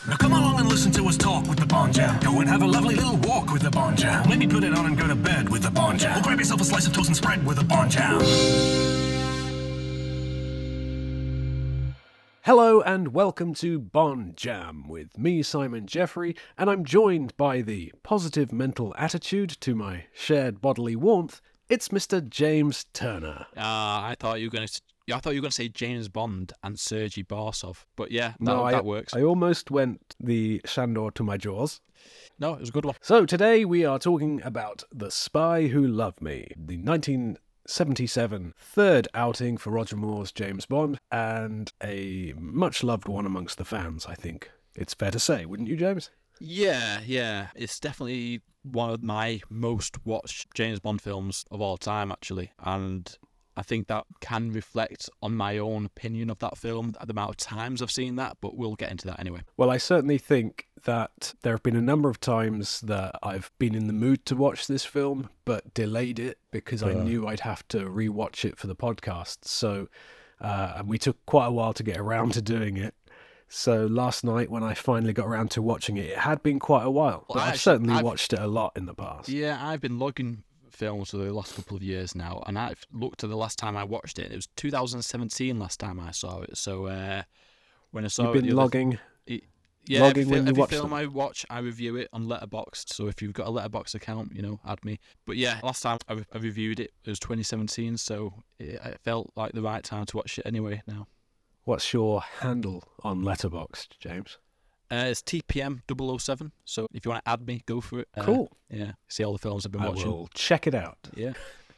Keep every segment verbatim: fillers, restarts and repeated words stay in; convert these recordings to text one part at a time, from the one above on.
Now come along and listen to us talk with the Bond Jam. Go and have a lovely little walk with the Bond Jam. Maybe put it on and go to bed with the Bond Jam. Or grab yourself a slice of toast and spread with the Bond Jam. Hello and welcome to Bond Jam with me, Simon Jeffrey, and I'm joined by the positive mental attitude to my shared bodily warmth. It's Mister James Turner. Ah, uh, I thought you were going to. I thought you were going to say James Bond and Sergei Borsov, but yeah, that, no, I, that works. I almost went the Shandor to my jaws. No, it was a good one. So today we are talking about The Spy Who Loved Me, the nineteen seventy-seven third outing for Roger Moore's James Bond, and a much-loved one amongst the fans, I think it's fair to say, wouldn't you, James? Yeah, yeah. It's definitely one of my most watched James Bond films of all time, actually, and I think that can reflect on my own opinion of that film, the amount of times I've seen that, but we'll get into that anyway. Well, I certainly think that there have been a number of times that I've been in the mood to watch this film, but delayed it because I uh. knew I'd have to rewatch it for the podcast. So, uh, and we took quite a while to get around to doing it. So last night when I finally got around to watching it, it had been quite a while, but well, I've actually, certainly I've, watched it a lot in the past. Yeah, I've been logging films for the last couple of years now, and I've looked at the last time I watched it. It was two thousand seventeen last time I saw it. So uh, when I saw You've been it, logging, it, yeah, logging every, when you every watch film them. I watch, I review it on Letterboxd. So if you've got a Letterboxd account, you know, add me. But yeah, last time I, I reviewed it, it was twenty seventeen, so it, it felt like the right time to watch it anyway now. What's your handle on Letterboxd, James? Uh, it's T P M double oh seven, so if you want to add me, go for it. Uh, cool. Yeah, see all the films I've been I watching. I will check it out. Yeah.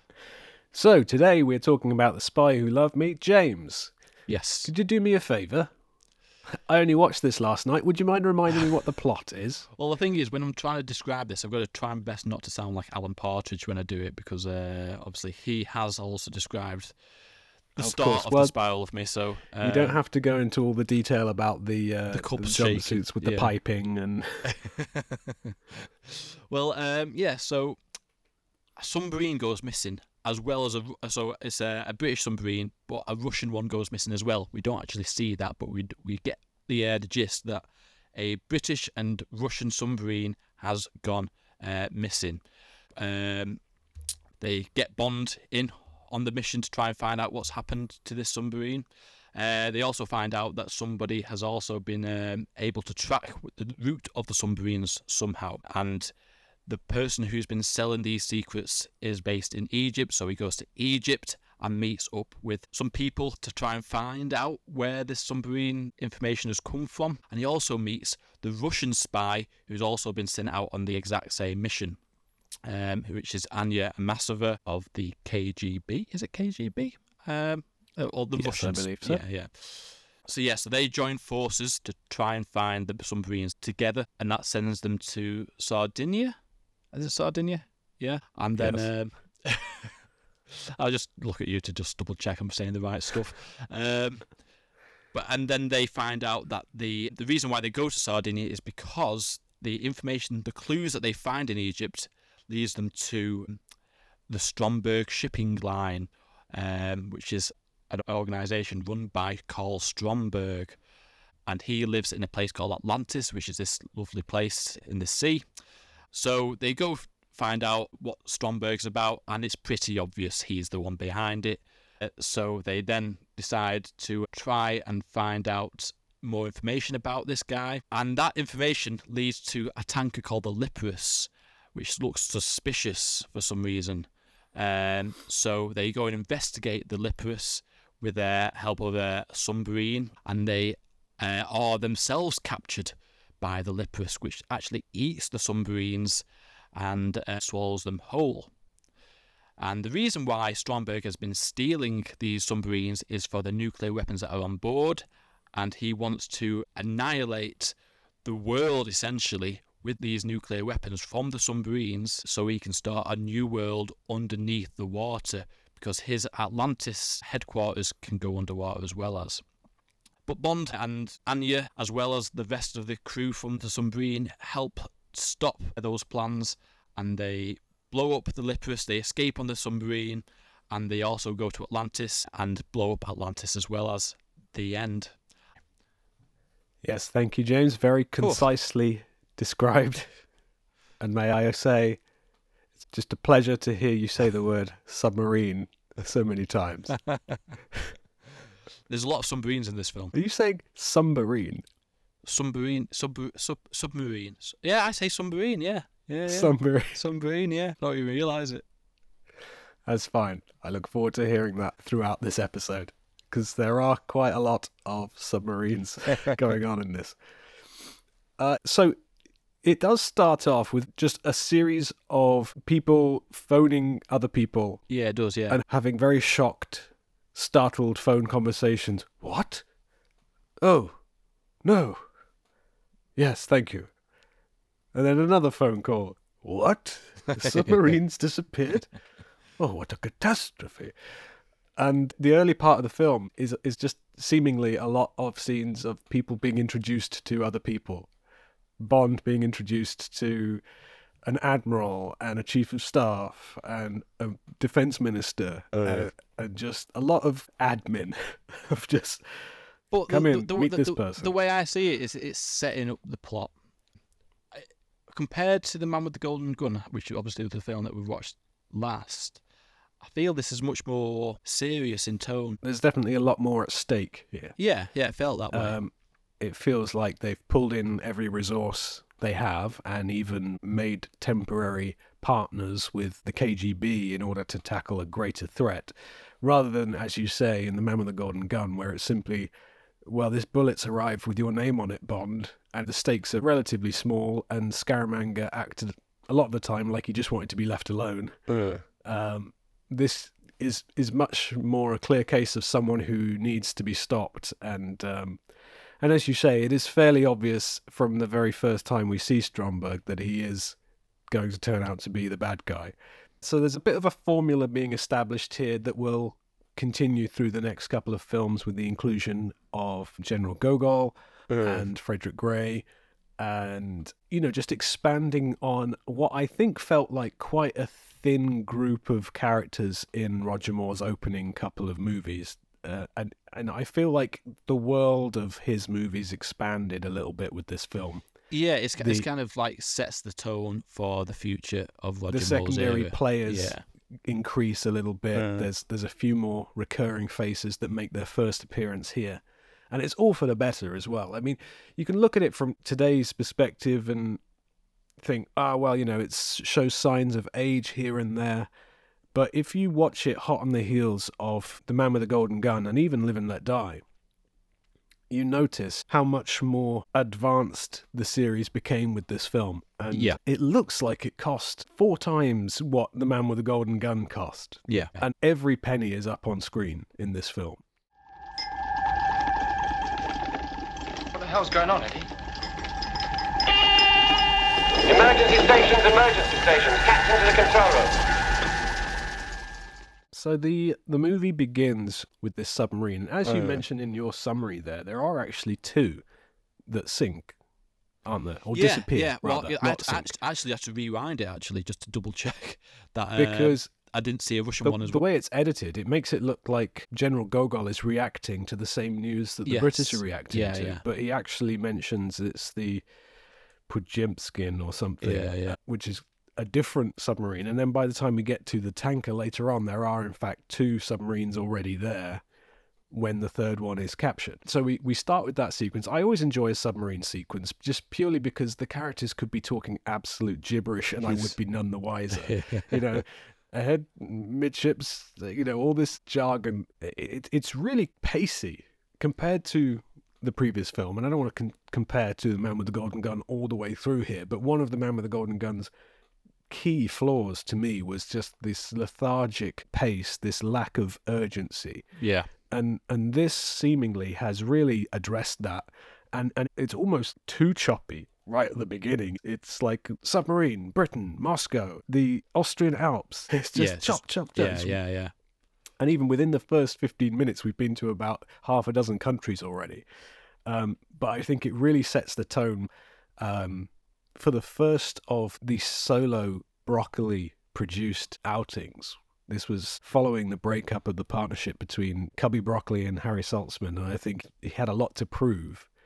So, today we're talking about The Spy Who Loved Me. James. Yes. Could you do me a favour? I only watched this last night. Would you mind reminding me what the plot is? Well, the thing is, when I'm trying to describe this, I've got to try my best not to sound like Alan Partridge when I do it, because uh, obviously he has also described the of start course. of well, The Spy Who Loved Me, so... Uh, you don't have to go into all the detail about the, uh, the, the jumpsuits with the yeah. piping and... Well, um, yeah, so a submarine goes missing, as well as a... So it's a, a British submarine, but a Russian one goes missing as well. We don't actually see that, but we we get the, uh, the gist that a British and Russian submarine has gone uh, missing. Um, they get Bond in on the mission to try and find out what's happened to this submarine. Uh, they also find out that somebody has also been um, able to track the route of the submarines somehow. And the person who's been selling these secrets is based in Egypt, so he goes to Egypt and meets up with some people to try and find out where this submarine information has come from. And he also meets the Russian spy who's also been sent out on the exact same mission. Um, which is Anya Amasova of the K G B. Is it K G B? Um, or the yes, Russians? I believe so. Yeah, yeah. So yeah, so they join forces to try and find the submarines together, and that sends them to Sardinia. Is it Sardinia? Yeah. And then yes. um, I'll just look at you to just double check I'm saying the right stuff. Um, but and then they find out that the the reason why they go to Sardinia is because the information, the clues that they find in Egypt, leads them to the Stromberg shipping line, um, which is an organisation run by Carl Stromberg. And he lives in a place called Atlantis, which is this lovely place in the sea. So they go find out what Stromberg's about, and it's pretty obvious he's the one behind it. Uh, so they then decide to try and find out more information about this guy. And that information leads to a tanker called the Liparus, which looks suspicious for some reason. Um, so they go and investigate the Liparus with the help of a submarine, and they uh, are themselves captured by the Liparus, which actually eats the submarines and uh, swallows them whole. And the reason why Stromberg has been stealing these submarines is for the nuclear weapons that are on board, and he wants to annihilate the world, essentially, with these nuclear weapons from the submarines, so he can start a new world underneath the water, because his Atlantis headquarters can go underwater as well as. But Bond and Anya, as well as the rest of the crew from the submarine, help stop those plans, and they blow up the Liparus, they escape on the submarine, and they also go to Atlantis and blow up Atlantis as well as the end. Yes, thank you, James. Very concisely described. And may I say, it's just a pleasure to hear you say the word submarine so many times. There's a lot of submarines in this film. Are you saying submarine? Submarine, sub, sub, submarines. Yeah, I say submarine. Yeah, yeah, yeah. Submarine. Submarine. Yeah, don't even realise it. That's fine. I look forward to hearing that throughout this episode, because there are quite a lot of submarines going on in this. Uh, so it does start off with just a series of people phoning other people. Yeah, it does. Yeah, and having very shocked, startled phone conversations. What? Oh, no. Yes, thank you. And then another phone call. What? The submarines disappeared? Oh, what a catastrophe. And the early part of the film is is just seemingly a lot of scenes of people being introduced to other people. Bond being introduced to an admiral and a chief of staff and a defense minister. Oh, yeah. uh, and just a lot of admin of just... But Come the, in, the, meet the, this the, person. The way I see it is it's setting up the plot. I, compared to The Man with the Golden Gun, which obviously was the film that we watched last, I feel this is much more serious in tone. There's definitely a lot more at stake here. Yeah, yeah, it felt that way. Um, it feels like they've pulled in every resource they have and even made temporary partners with the K G B in order to tackle a greater threat, rather than, as you say, in The Man with the Golden Gun, where it's simply, well, this bullet's arrived with your name on it, Bond, and the stakes are relatively small, and Scaramanga acted a lot of the time like he just wanted to be left alone. Uh. Um, this is is much more a clear case of someone who needs to be stopped, and um, and as you say, it is fairly obvious from the very first time we see Stromberg that he is going to turn out to be the bad guy. So there's a bit of a formula being established here that will continue through the next couple of films with the inclusion of General Gogol uh. and Frederick Gray, and, you know, just expanding on what I think felt like quite a thin group of characters in Roger Moore's opening couple of movies. Uh, and, and I feel like the world of his movies expanded a little bit with this film. Yeah, it's, the, it's kind of like sets the tone for the future of Roger the Moore's secondary era. players Yeah. increase a little bit. Uh. There's there's a few more recurring faces that make their first appearance here. And it's all for the better as well. I mean, you can look at it from today's perspective and think, ah, oh, well, you know, it shows signs of age here and there. But if you watch it hot on the heels of The Man with the Golden Gun and even Live and Let Die, you notice how much more advanced the series became with this film. And yeah. it looks like it cost four times what The Man with the Golden Gun cost. Yeah. And every penny is up on screen in this film. What the hell's going on, Eddie? Emergency stations, emergency stations. Captain to the control room. So the the movie begins with this submarine. As you Uh. mentioned in your summary there, there are actually two that sink, aren't there? Or yeah, disappear, yeah. Well, rather, I not sink. actually, actually had to rewind it, actually, just to double check that. Uh, Because I didn't see a Russian the, one as the well. way it's edited, it makes it look like General Gogol is reacting to the same news that the Yes. British are reacting Yeah, to. yeah. But he actually mentions it's the Pujemskin or something, Yeah, yeah. which is a different submarine. And then by the time we get to the tanker later on, there are in fact two submarines already there when the third one is captured. So we, we start with that sequence. I always enjoy a submarine sequence just purely because the characters could be talking absolute gibberish and I would be none the wiser. You know, ahead, midships, you know, all this jargon. It, it's really pacey compared to the previous film. And I don't want to con- compare to The Man with the Golden Gun all the way through here, but one of The Man with the Golden Gun's key flaws to me was just this lethargic pace, this lack of urgency. Yeah. And and this seemingly has really addressed that. And, and it's almost too choppy right at the beginning. It's like submarine, Britain, Moscow, the Austrian Alps. It's just Yeah, it's chop, just- chop, chop. Yeah, yeah, yeah. And even within the first fifteen minutes, we've been to about half a dozen countries already. Um, but I think it really sets the tone um, for the first of the solo Broccoli-produced outings. This was following the breakup of the partnership between Cubby Broccoli and Harry Saltzman, and I think he had a lot to prove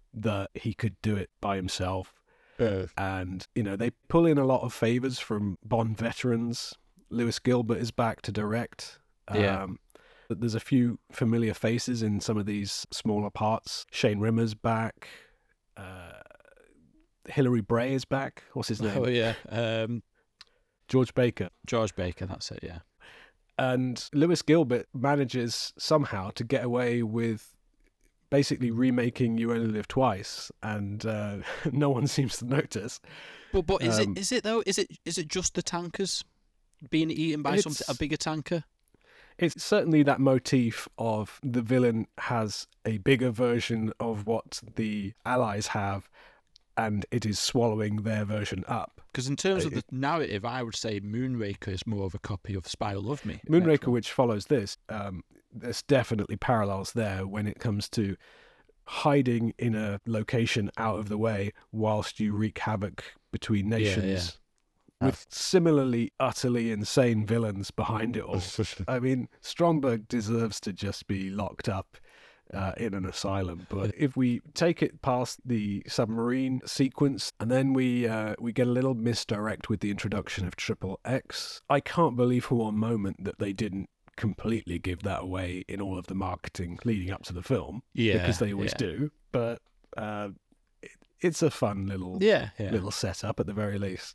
that he could do it by himself. Uh, And, you know, they pull in a lot of favors from Bond veterans. Lewis Gilbert is back to direct. Yeah. Um, but there's a few familiar faces in some of these smaller parts. Shane Rimmer's back. Uh, Hilary Bray is back. What's his name? Oh yeah, um, George Baker. George Baker. That's it. Yeah. And Lewis Gilbert manages somehow to get away with basically remaking You Only Live Twice, and uh, no one seems to notice. But but is Um, it is it though? Is it is it just the tankers being eaten by some It's- a bigger tanker? It's certainly that motif of the villain has a bigger version of what the Allies have, and it is swallowing their version up. Because in terms of Uh, the narrative, I would say Moonraker is more of a copy of Spy Who Loved Me. Moonraker, which follows this, um, there's definitely parallels there when it comes to hiding in a location out of the way whilst you wreak havoc between Yeah, yeah. nations. With similarly utterly insane villains behind it all. I mean, Stromberg deserves to just be locked up uh, in an asylum. But if we take it past the submarine sequence, and then we uh, we get a little misdirect with the introduction of Triple X, I can't believe for one moment that they didn't completely give that away in all of the marketing leading up to the film. Yeah, because they always yeah. do. But uh, it, it's a fun little Yeah, yeah. little setup at the very least.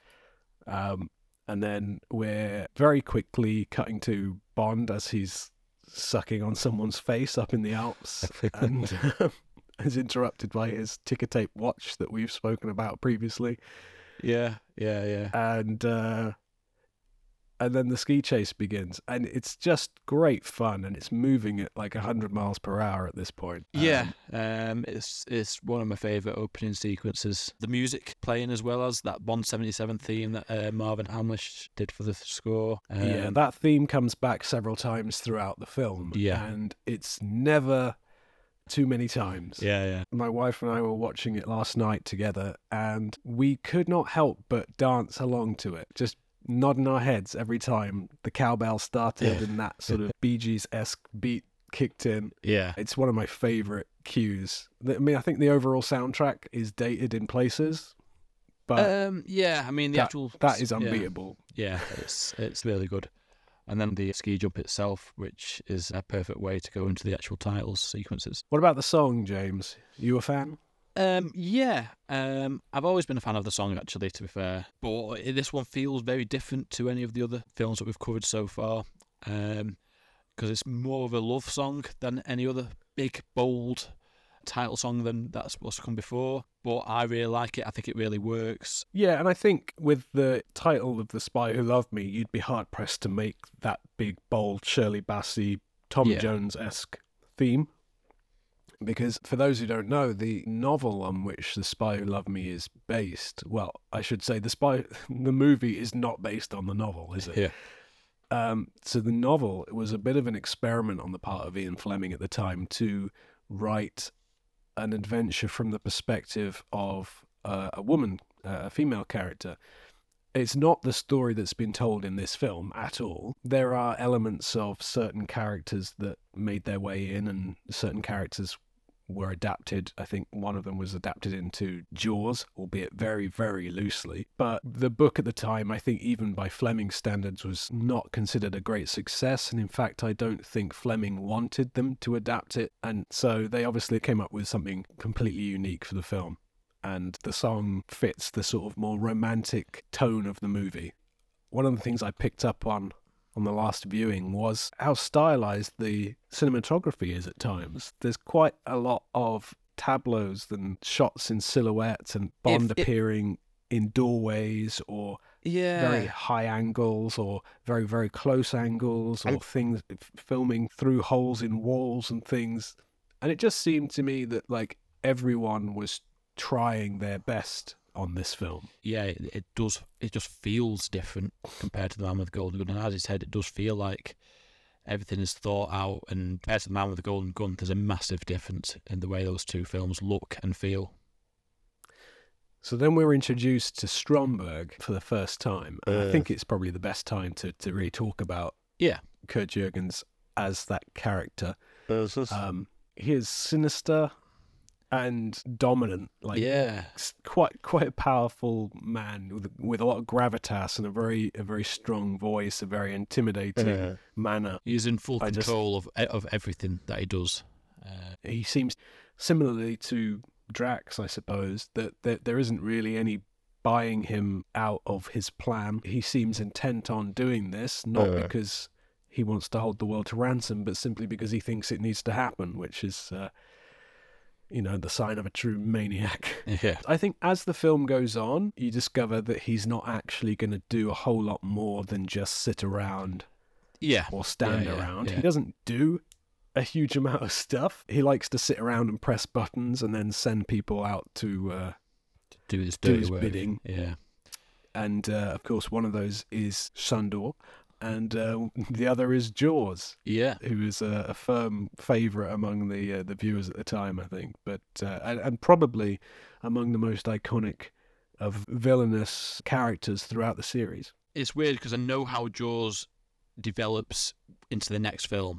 Um, and then we're very quickly cutting to Bond as he's sucking on someone's face up in the Alps, and um, is interrupted by his ticker tape watch that we've spoken about previously. Yeah, yeah, yeah. And uh, and then the ski chase begins, and it's just great fun, and it's moving at like one hundred miles per hour at this point. Yeah, Um, um, it's it's one of my favourite opening sequences. The music playing as well as that Bond seventy-seven theme that uh, Marvin Hamlish did for the score. Um, yeah, that theme comes back several times throughout the film. Yeah. And it's never too many times. yeah, yeah. My wife and I were watching it last night together, and we could not help but dance along to it, just nodding our heads every time the cowbell started and that sort of Bee Gees-esque beat kicked in. Yeah. It's one of my favourite cues. I mean, I think the overall soundtrack is dated in places, but Um, yeah, I mean the that, actual that is yeah. unbeatable. Yeah, it's it's really good. And then the ski jump itself, which is a perfect way to go into the actual titles sequences. What about the song, James? You a fan? Um, yeah, um, I've always been a fan of the song, actually, to be fair. But this one feels very different to any of the other films that we've covered so far, um, because it's more of a love song than any other big, bold title song than that's what's come before. But I really like it. I think it really works. Yeah, and I think with the title of The Spy Who Loved Me, you'd be hard-pressed to make that big, bold, Shirley Bassey, Tom Yeah. Jones-esque theme. Because for those who don't know, the novel on which The Spy Who Loved Me is based, well, I should say the spy, the movie is not based on the novel, is it? Yeah. Um, so the novel was a bit of an experiment on the part of Ian Fleming at the time to write an adventure from the perspective of uh, a woman, uh, a female character. It's not the story that's been told in this film at all. There are elements of certain characters that made their way in, and certain characters were adapted. I think one of them was adapted into Jaws, albeit very, very loosely. But the book at the time, I think even by Fleming's standards, was not considered a great success. And in fact, I don't think Fleming wanted them to adapt it. And so they obviously came up with something completely unique for the film. And the song fits the sort of more romantic tone of the movie. One of the things I picked up on on the last viewing was how stylized the cinematography is at times. There's quite a lot of tableaus and shots in silhouette and Bond If it- appearing in doorways or Yeah. very high angles or very, very close angles or And- things f- filming through holes in walls and things. And it just seemed to me that like everyone was trying their best on this film. yeah, it, it does. It just feels different compared to The Man with the Golden Gun. And as you said, it does feel like everything is thought out. And compared to The Man with the Golden Gun, there's a massive difference in the way those two films look and feel. So then we were introduced to Stromberg for the first time. And I Uh. think it's probably the best time to, to really talk about Yeah, Kurt Jürgens as that character. There's this- Um, he is sinister and dominant, like Yeah. s- quite quite a powerful man with with a lot of gravitas and a very a very strong voice, a very intimidating Yeah. manner. He's in full I just- control of of everything that he does. Uh, He seems similarly to Drax, I suppose, that, that there isn't really any buying him out of his plan. He seems intent on doing this, not Uh. because he wants to hold the world to ransom, but simply because he thinks it needs to happen, which is, uh, you know, the sign of a true maniac. yeah. I think as the film goes on, you discover that he's not actually going to do a whole lot more than just sit around Yeah. or stand Yeah, yeah, around. yeah. He doesn't do a huge amount of stuff. He likes to sit around and press buttons and then send people out to, uh, Do this do dirty his work. bidding. Yeah. and uh, of course one of those is Sandor, and uh, the other is Jaws, Yeah. who is a, a firm favourite among the uh, the viewers at the time, I think, but uh, and, and probably among the most iconic of villainous characters throughout the series. It's weird because I know how Jaws develops into the next film.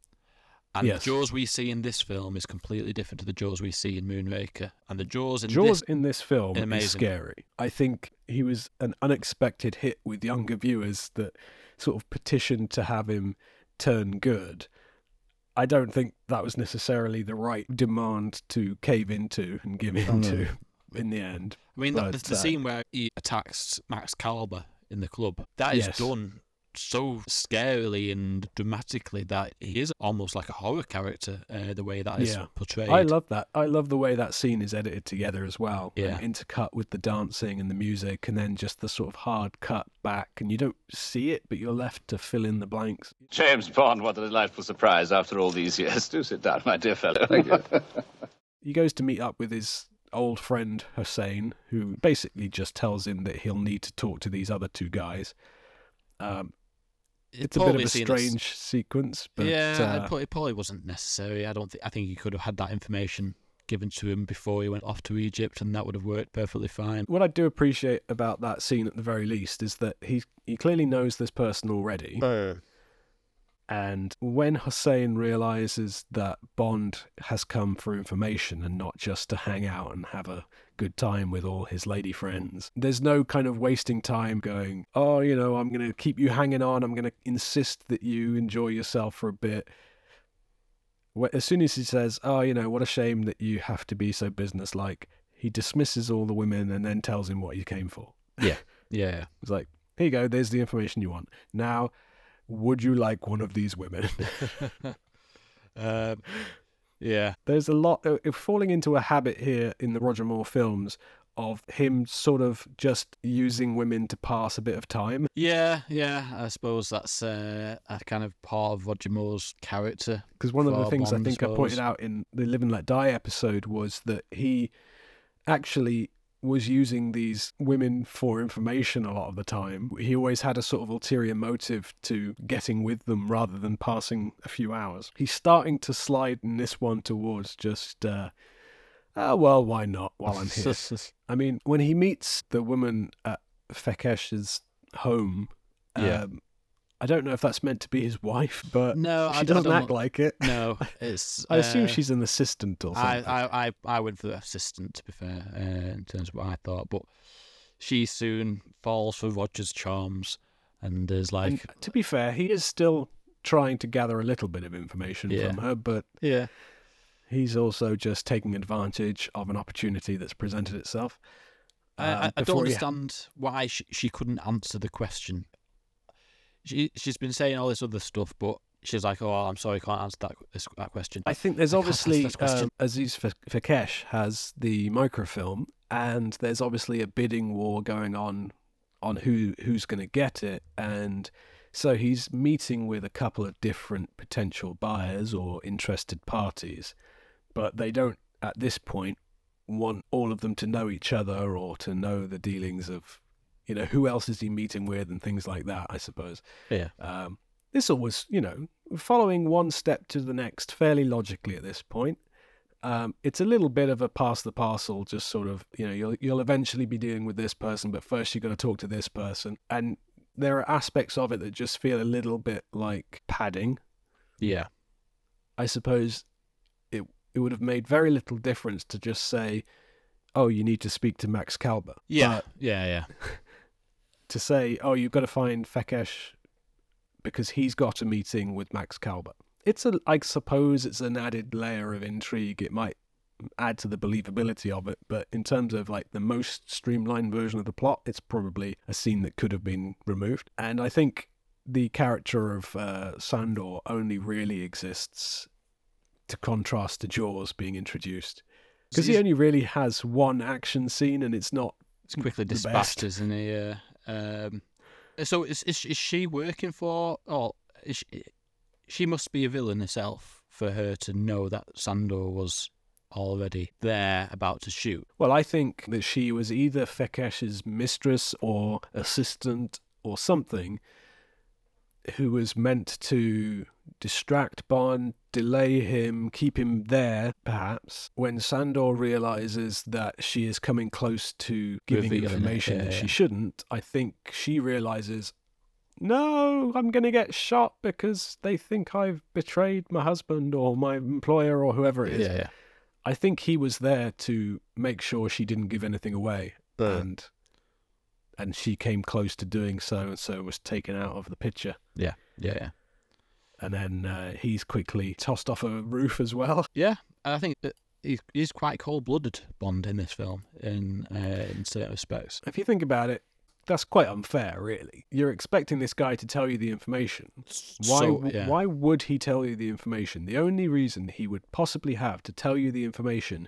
And Yes. the Jaws we see in this film is completely different to the Jaws we see in Moonraker. And the Jaws in Jaws this... in this film Amazing. is scary. I think he was an unexpected hit with younger viewers that sort of petitioned to have him turn good. I don't think that was necessarily the right demand to cave into and give into in the end. I mean, the, But, the, the uh, scene where he attacks Max Calber in the club, that is Yes. done so scarily and dramatically that he is almost like a horror character, uh, the way that is Yeah. portrayed. I love that. I love the way that scene is edited together as well. Yeah. And intercut with the dancing and the music, and then just the sort of hard cut back, and you don't see it, but you're left to fill in the blanks. James Bond, what a delightful surprise after all these years. Do sit down, my dear fellow. Thank you. He goes to meet up with his old friend Hussein, who basically just tells him that he'll need to talk to these other two guys. Um, it's a bit of probably a seen as- strange sequence, but yeah, uh, it, pro- it probably wasn't necessary. I don't think. I think he could have had that information given to him before he went off to Egypt, and that would have worked perfectly fine. what I do appreciate about that scene at the very least is that he he clearly knows this person already. Uh, And when Hussein realizes that Bond has come for information and not just to hang out and have a good time with all his lady friends, there's no kind of wasting time going, oh, you know, I'm going to keep you hanging on. I'm going to insist that you enjoy yourself for a bit. Wh- As soon as he says, oh, you know, what a shame that you have to be so businesslike, he dismisses all the women and then tells him what he came for. Yeah, yeah. It's like, here you go, there's the information you want. Now, would you like one of these women? um, yeah. There's a lot uh, falling into a habit here in the Roger Moore films of him sort of just using women to pass a bit of time. Yeah, yeah, I suppose that's uh, a kind of part of Roger Moore's character. Because one of the For things Bond, I I think I pointed suppose. out in the Live and Let Die episode was that he actually was using these women for information a lot of the time. He always had a sort of ulterior motive to getting with them rather than passing a few hours. He's starting to slide in this one towards just, uh, ah, well, why not while I'm here? I mean, when he meets the woman at Fekesh's home, Yeah. um, I don't know if that's meant to be his wife, but No, she I, doesn't I don't act know. like it. No, it's. I assume uh, she's an assistant or I, something. I, I, I went for the assistant, to be fair, uh, in terms of what I thought. But she soon falls for Roger's charms and is like, And to be fair, he is still trying to gather a little bit of information Yeah. from her, but yeah, he's also just taking advantage of an opportunity that's presented itself. I, I, Um, I don't before he- understand why she, she couldn't answer the question. She she's been saying all this other stuff, but she's like, "Oh, I'm sorry, I can't answer that this, that question." I think there's I can't answer obviously this question. um, Aziz Fa- Fakesh has the microfilm, and there's obviously a bidding war going on on who who's going to get it, and so he's meeting with a couple of different potential buyers or interested parties, but they don't at this point want all of them to know each other or to know the dealings of, you know, who else is he meeting with and things like that, I suppose. Yeah. Um, this all was, you know, following one step to the next fairly logically at this point. Um, it's a little bit of a pass the parcel, just sort of, you know, you'll you'll eventually be dealing with this person, but first you've got to talk to this person. And there are aspects of it that just feel a little bit like padding. Yeah. I suppose it it would have made very little difference to just say, oh, you need to speak to Max Kalber. Yeah, But yeah, yeah. to say, oh, you've got to find Fekesh because he's got a meeting with Max Kalber. It's a, I suppose it's an added layer of intrigue. It might add to the believability of it, but in terms of like the most streamlined version of the plot, it's probably a scene that could have been removed. And I think the character of uh, Sandor only really exists to contrast to Jaws being introduced, because he only really has one action scene, and it's not. It's quickly the dispatched, best. isn't he? Uh, um, so is, is is she working for? Or is she, she must be a villain herself for her to know that Sandor was already there about to shoot. Well, I think that she was either Fekesh's mistress or assistant or something, who was meant to distract Bond, delay him, keep him there, perhaps. When Sandor realizes that she is coming close to giving Revealing it, information yeah, that yeah. she shouldn't, I think she realizes, no, I'm going to get shot because they think I've betrayed my husband or my employer or whoever it is. Yeah, yeah. I think he was there to make sure she didn't give anything away, Uh. and and she came close to doing so, and so was taken out of the picture. Yeah, yeah, yeah. And then uh, he's quickly tossed off a roof as well. Yeah, I think that he's, he's quite cold-blooded, Bond, in this film, in uh, in certain respects. If you think about it, that's quite unfair, really. You're expecting this guy to tell you the information. Why? So, yeah. Why would he tell you the information? The only reason he would possibly have to tell you the information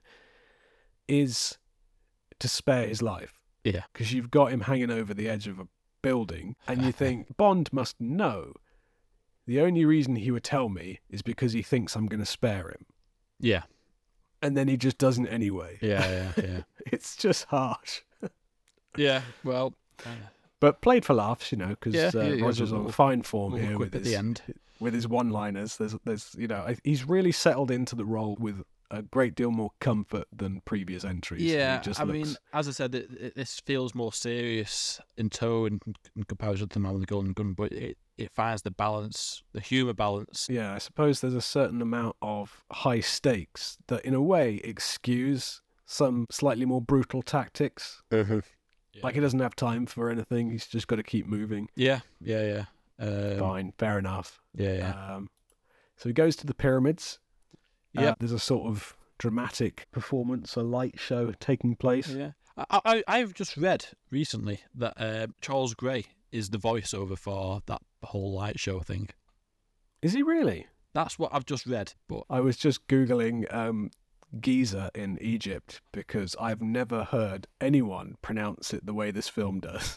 is to spare his life. Yeah. Because you've got him hanging over the edge of a building, and you think, Bond must know. The only reason he would tell me is because he thinks I'm going to spare him. Yeah, And then he just doesn't anyway. yeah, yeah, yeah. It's just harsh. yeah, well... Uh, But played for laughs, you know, because Yeah, uh, yeah, yeah, Roger's little- on fine form little here quip with at the his, end. with his one-liners. There's, there's, you know, I- he's really settled into the role with a great deal more comfort than previous entries. He Yeah, just I looks- mean, as I said, it, it, this feels more serious in tone in comparison to Man with the Golden Gun, but it, it finds the balance, the humour balance. yeah, I suppose there's a certain amount of high stakes that, in a way, excuse some slightly more brutal tactics. Like he doesn't have time for anything; he's just got to keep moving. Yeah, yeah, yeah. Um, Fine, fair enough. Yeah, yeah. Um, so he goes to the pyramids. Uh, Yeah. there's a sort of dramatic performance, a light show taking place. Yeah, I, I I've just read recently that uh, Charles Gray is the voiceover for that whole light show thing. Is he really? That's what I've just read. But I was just Googling um, Giza in Egypt because I've never heard anyone pronounce it the way this film does.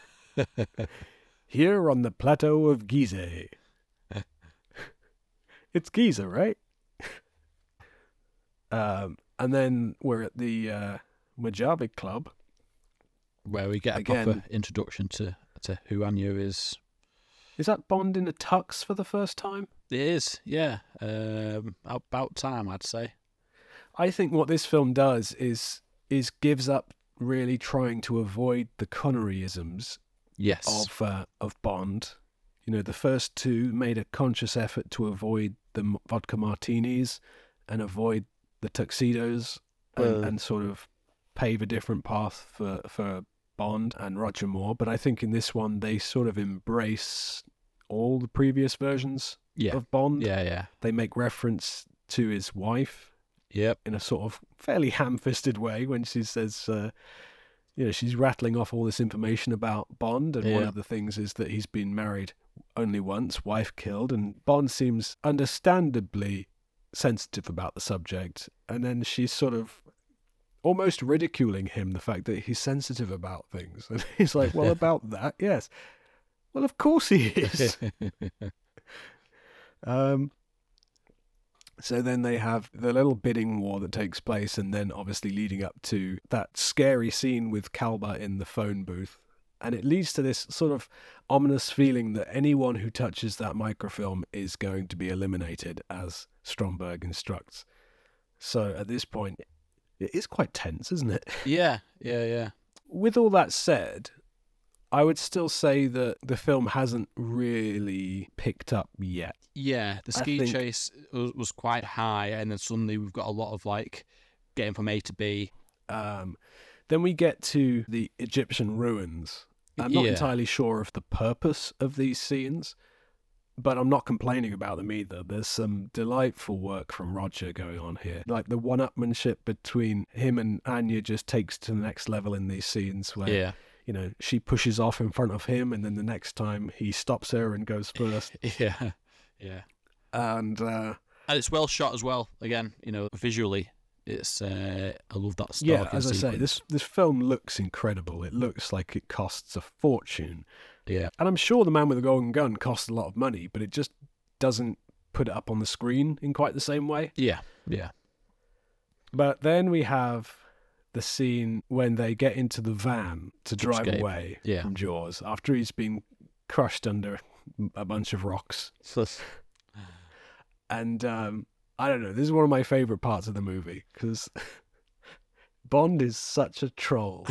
Here on the plateau of Gizeh. It's Giza, right? um, and then we're at the uh, Mojave Club. where we get a Again- proper introduction to to who Anya is. Is that Bond in a tux for the first time? It is, yeah. Um, about time, I'd say. I think what this film does is is gives up really trying to avoid the Conneryisms Yes. of uh, of Bond. You know, the first two made a conscious effort to avoid the m- vodka martinis and avoid the tuxedos and, Well- and sort of pave a different path for for Bond and Roger Moore. But I think in this one they sort of embrace all the previous versions yeah. of Bond. Yeah, yeah. They make reference to his wife Yep. in a sort of fairly ham-fisted way when she says, uh, you know, she's rattling off all this information about Bond, and one Yeah. of the things is that he's been married only once, wife killed, and Bond seems understandably sensitive about the subject, and then she's sort of almost ridiculing him, the fact that he's sensitive about things, and he's like, well, about that, yes. Well, of course he is. Um, so then they have the little bidding war that takes place, and then obviously leading up to that scary scene with Kalber in the phone booth. And it leads to this sort of ominous feeling that anyone who touches that microfilm is going to be eliminated, as Stromberg instructs. So at this point, it is quite tense, isn't it? yeah, yeah, yeah. With all that said, I would still say that the film hasn't really picked up yet. Yeah, the I ski think- chase was, was quite high, and then suddenly we've got a lot of like getting from A to B. Um, then we get to the Egyptian ruins. I'm not Yeah. entirely sure of the purpose of these scenes, but I'm not complaining about them either. There's some delightful work from Roger going on here. Like the one-upmanship between him and Anya just takes to the next level in these scenes where, Yeah, you know, she pushes off in front of him and then the next time he stops her and goes first. yeah, yeah. And uh, And it's well shot as well. Again, you know, visually, it's uh, I love that style. yeah, as I say, this this film looks incredible. It looks like it costs a fortune. Yeah, And I'm sure The Man with the Golden Gun costs a lot of money, but it just doesn't put it up on the screen in quite the same way. yeah, yeah, But then we have the scene when they get into the van to drive escape. away Yeah. from Jaws after he's been crushed under a bunch of rocks. And um, I don't know, this is one of my favourite parts of the movie because Bond is such a troll.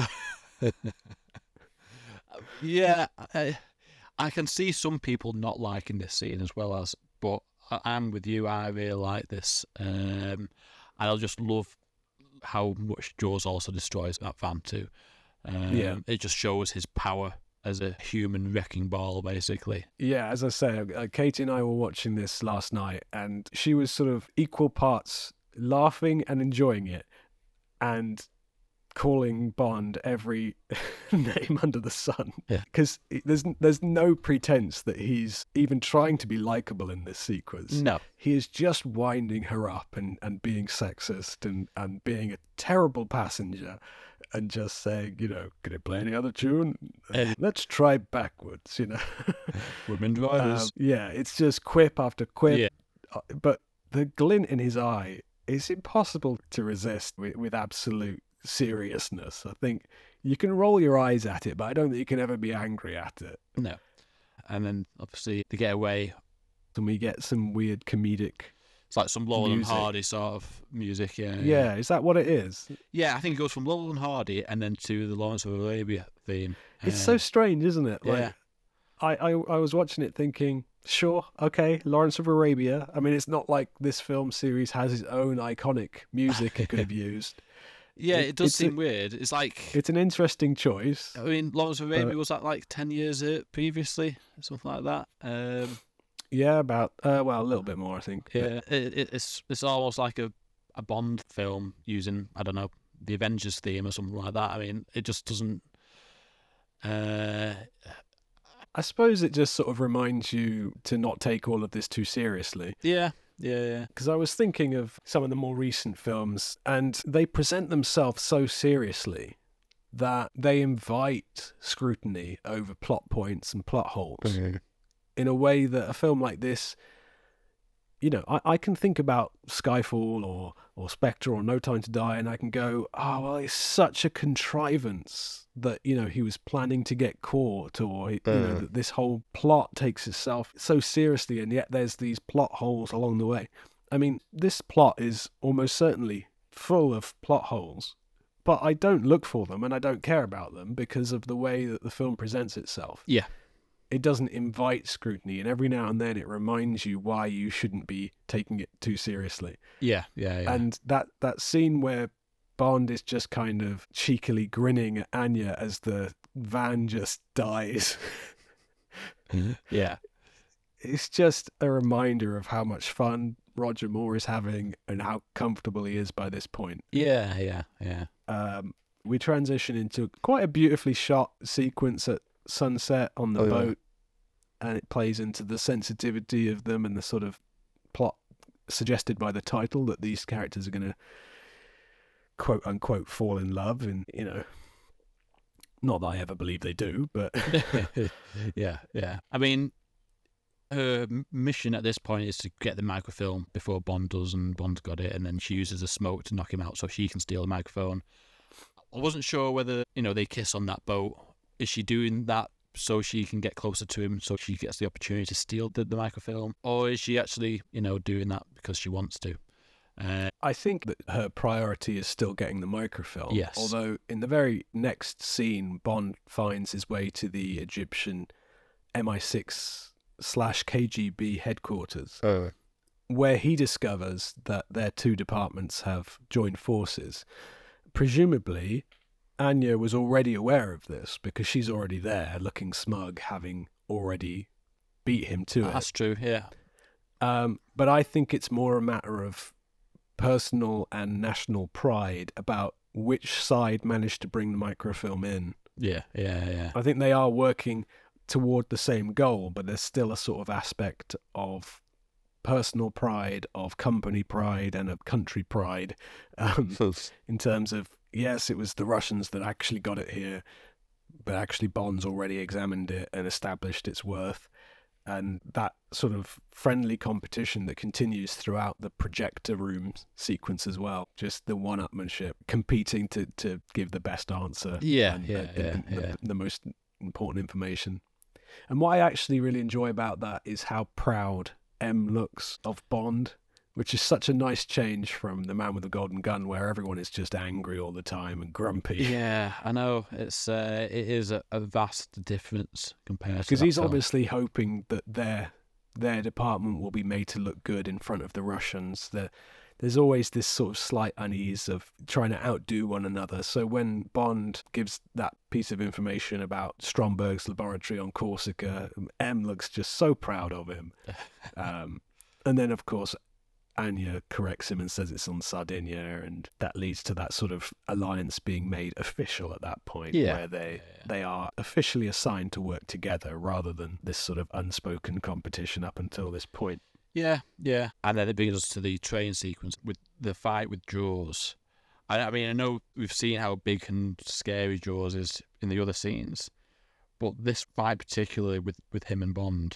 yeah. I, I can see some people not liking this scene as well as, but I, I'm with you. I really like this, um, and I just love how much Jaws also destroys that van too. Um, Yeah. it just shows his power as a human wrecking ball, basically. Yeah, as I say, uh, Katie and I were watching this last night, and she was sort of equal parts laughing and enjoying it, and calling Bond every name under the sun. Yeah. Because there's there's no pretense that he's even trying to be likable in this sequence. No. He is just winding her up and, and being sexist and, and being a terrible passenger and just saying, you know, can I play any other tune? Eh. Let's try backwards, you know. Women drivers. Um, yeah, it's just quip after quip. Yeah. Uh, But the glint in his eye is impossible to resist with, with absolute seriousness. I think you can roll your eyes at it, but I don't think you can ever be angry at it. No. And then obviously they get away. And we get some weird comedic. It's like some Laurel and Music. Hardy sort of music. Yeah. Yeah, is that what it is? Yeah, I think it goes from Laurel and Hardy and then to the Lawrence of Arabia theme. It's Um, so strange, isn't it? Like, yeah. I, I, I was watching it thinking, sure, okay, Lawrence of Arabia. I mean, it's not like this film series has its own iconic music it could have used. Yeah, It- it, does it's seem a- weird. It's like, It's an interesting choice. I mean, Lawrence of Arabia but- was that like ten years uh, previously, something like that. Um, Yeah, about, uh, well, a little bit more, I think. But yeah, it, it, it's it's almost like a, a Bond film using, I don't know, the Avengers theme or something like that. I mean, it just doesn't. Uh, I suppose it just sort of reminds you to not take all of this too seriously. yeah, yeah, yeah. Because I was thinking of some of the more recent films, and they present themselves so seriously that they invite scrutiny over plot points and plot holes in a way that a film like this, you know, I, I can think about Skyfall or, or Spectre or No Time to Die, and I can go, oh, well, it's such a contrivance that, you know, he was planning to get caught, or, you know, that this whole plot takes itself so seriously, and yet there's these plot holes along the way. I mean, this plot is almost certainly full of plot holes, but I don't look for them and I don't care about them because of the way that the film presents itself. Yeah. It doesn't invite scrutiny, and every now and then it reminds you why you shouldn't be taking it too seriously. Yeah, yeah, yeah. And that, that scene where Bond is just kind of cheekily grinning at Anya as the van just dies, yeah, it's just a reminder of how much fun Roger Moore is having and how comfortable he is by this point. yeah, yeah, yeah. Um, we transition into quite a beautifully shot sequence at sunset on the Oh, yeah. boat, and it plays into the sensitivity of them and the sort of plot suggested by the title that these characters are going to quote unquote fall in love, and you know, not that I ever believe they do, but yeah, yeah. I mean, her m- mission at this point is to get the microfilm before Bond does, and Bond's got it, and then she uses the smoke to knock him out so she can steal the microphone. I wasn't sure whether, you know, they kiss on that boat. Is she doing that so she can get closer to him, so she gets the opportunity to steal the, the microfilm? Or is she actually, you know, doing that because she wants to? Uh, I think that her priority is still getting the microfilm. Yes. Although in the very next scene, Bond finds his way to the Egyptian M I six slash K G B headquarters, oh. where he discovers that their two departments have joined forces. Presumably, Anya was already aware of this because she's already there, looking smug, having already beat him to it. That's true, yeah. Um, but I think it's more a matter of personal and national pride about which side managed to bring the microfilm in. Yeah, yeah, yeah. I think they are working toward the same goal, but there's still a sort of aspect of personal pride, of company pride, and of country pride, um, in terms of, yes, it was the Russians that actually got it here, but actually Bond's already examined it and established its worth. And that sort of friendly competition that continues throughout the projector room sequence as well. Just the one-upmanship, competing to, to give the best answer. Yeah, and yeah, the, yeah, the, yeah. The, the most important information. And what I actually really enjoy about that is how proud M looks of Bond, which is such a nice change from The Man with the Golden Gun, where everyone is just angry all the time and grumpy. Yeah, I know. It's uh, it is a, a vast difference compared to Because that he's film. obviously hoping that their their department will be made to look good in front of the Russians. That there's always this sort of slight unease of trying to outdo one another. So when Bond gives that piece of information about Stromberg's laboratory on Corsica, M looks just so proud of him. Um, and then, of course, Anya corrects him and says it's on Sardinia, and that leads to that sort of alliance being made official at that point, Yeah. where they Yeah, yeah. they are officially assigned to work together rather than this sort of unspoken competition up until this point. Yeah, yeah. And then it brings us to the train sequence with the fight with Jaws. I, I mean, I know we've seen how big and scary Jaws is in the other scenes, but this fight particularly with, with him and Bond,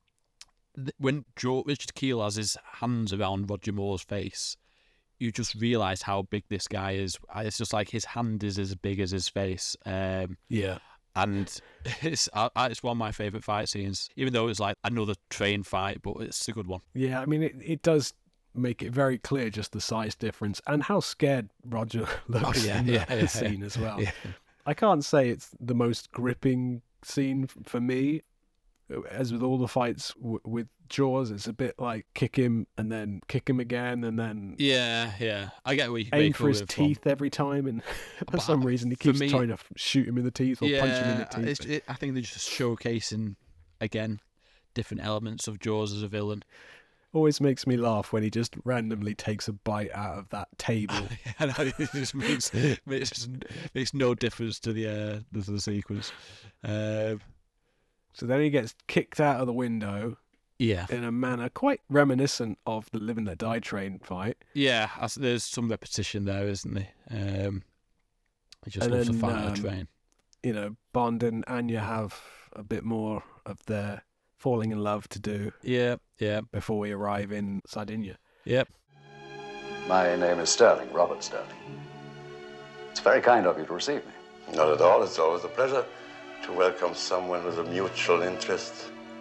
th- when Joe, Richard Keel has his hands around Roger Moore's face, you just realise how big this guy is. It's just like his hand is as big as his face. Um, Yeah. and it's uh, it's one of my favourite fight scenes, even though it's like another train fight, but it's a good one. Yeah, I mean, it, it does make it very clear just the size difference and how scared Roger looks Oh, yeah, in yeah, that yeah, scene yeah. as well. Yeah. I can't say it's the most gripping scene f- for me. As with all the fights w- with Jaws, it's a bit like kick him and then kick him again and then Yeah, yeah. I get where you where aim you're for his coming from. teeth every time. And for But some reason, he for keeps me- trying to f- shoot him in the teeth or punch him in the Yeah, teeth. it's, it, I think they're just showcasing, again, different elements of Jaws as a villain. Always makes me laugh when he just randomly takes a bite out of that table. I know, it just makes, makes, makes no difference to the, uh, to the sequence. Um, So then he gets kicked out of the window yeah. in a manner quite reminiscent of the Live and Let Die train fight. Yeah, as- there's some repetition there, isn't there? Um, he just And loves to then, fight on a um, train. You know, Bond and Anya have a bit more of their falling in love to do Yeah, yeah, before we arrive in Sardinia. yep. My name is Sterling, Robert Sterling. It's very kind of you to receive me. Not at all. It's always a pleasure to welcome someone with a mutual interest.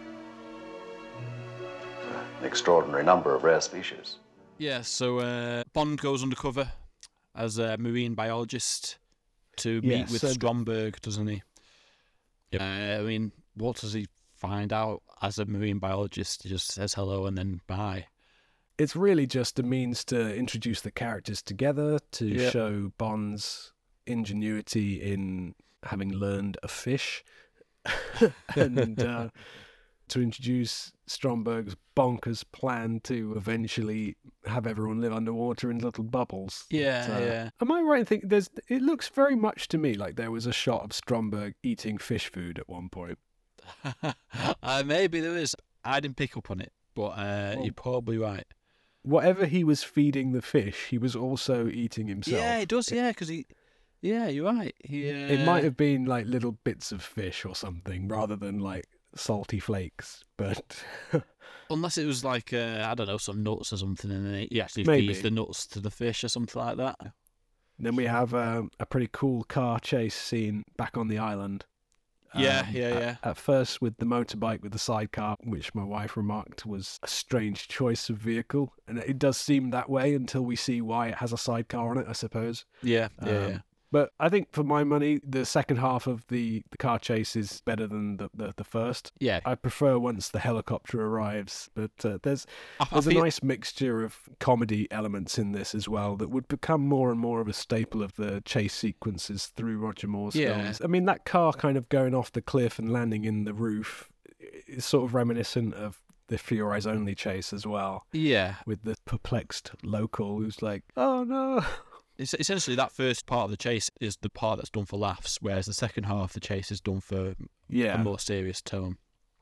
An extraordinary number of rare species. Yeah, so uh, Bond goes undercover as a marine biologist to meet Yes, with and- Stromberg, doesn't he? Uh, I mean, what does he find out as a marine biologist? He just says hello and then bye. It's really just a means to introduce the characters together, to Yep. show Bond's ingenuity in having learned a fish, and uh, to introduce Stromberg's bonkers plan to eventually have everyone live underwater in little bubbles. Yeah, So, yeah. Am I right in thinking there's? It looks very much to me like there was a shot of Stromberg eating fish food at one point. uh, maybe there is. I didn't pick up on it, but uh, Well, you're probably right. Whatever he was feeding the fish, he was also eating himself. Yeah, it does. Yeah, because he. Yeah, you're right. He, uh, It might have been like little bits of fish or something rather than like salty flakes, but Unless it was like uh, I don't know, some nuts or something, and then he actually Maybe. feeds the nuts to the fish or something like that. then we have um, a pretty cool car chase scene back on the island. Yeah, Um, yeah, at- yeah. At first with the motorbike with the sidecar, which my wife remarked was a strange choice of vehicle. And it does seem that way until we see why it has a sidecar on it, I suppose. Yeah, yeah, Um, yeah. But I think for my money, the second half of the, the car chase is better than the, the, the first. Yeah. I prefer once the helicopter arrives, but uh, there's I, I there's a feel- nice mixture of comedy elements in this as well that would become more and more of a staple of the chase sequences through Roger Moore's Yeah. films. I mean, that car kind of going off the cliff and landing in the roof is sort of reminiscent of the For Your Eyes Only chase as well, Yeah. with the perplexed local who's like, oh no. It's essentially that first part of the chase is the part that's done for laughs, whereas the second half of the chase is done for Yeah. a more serious tone.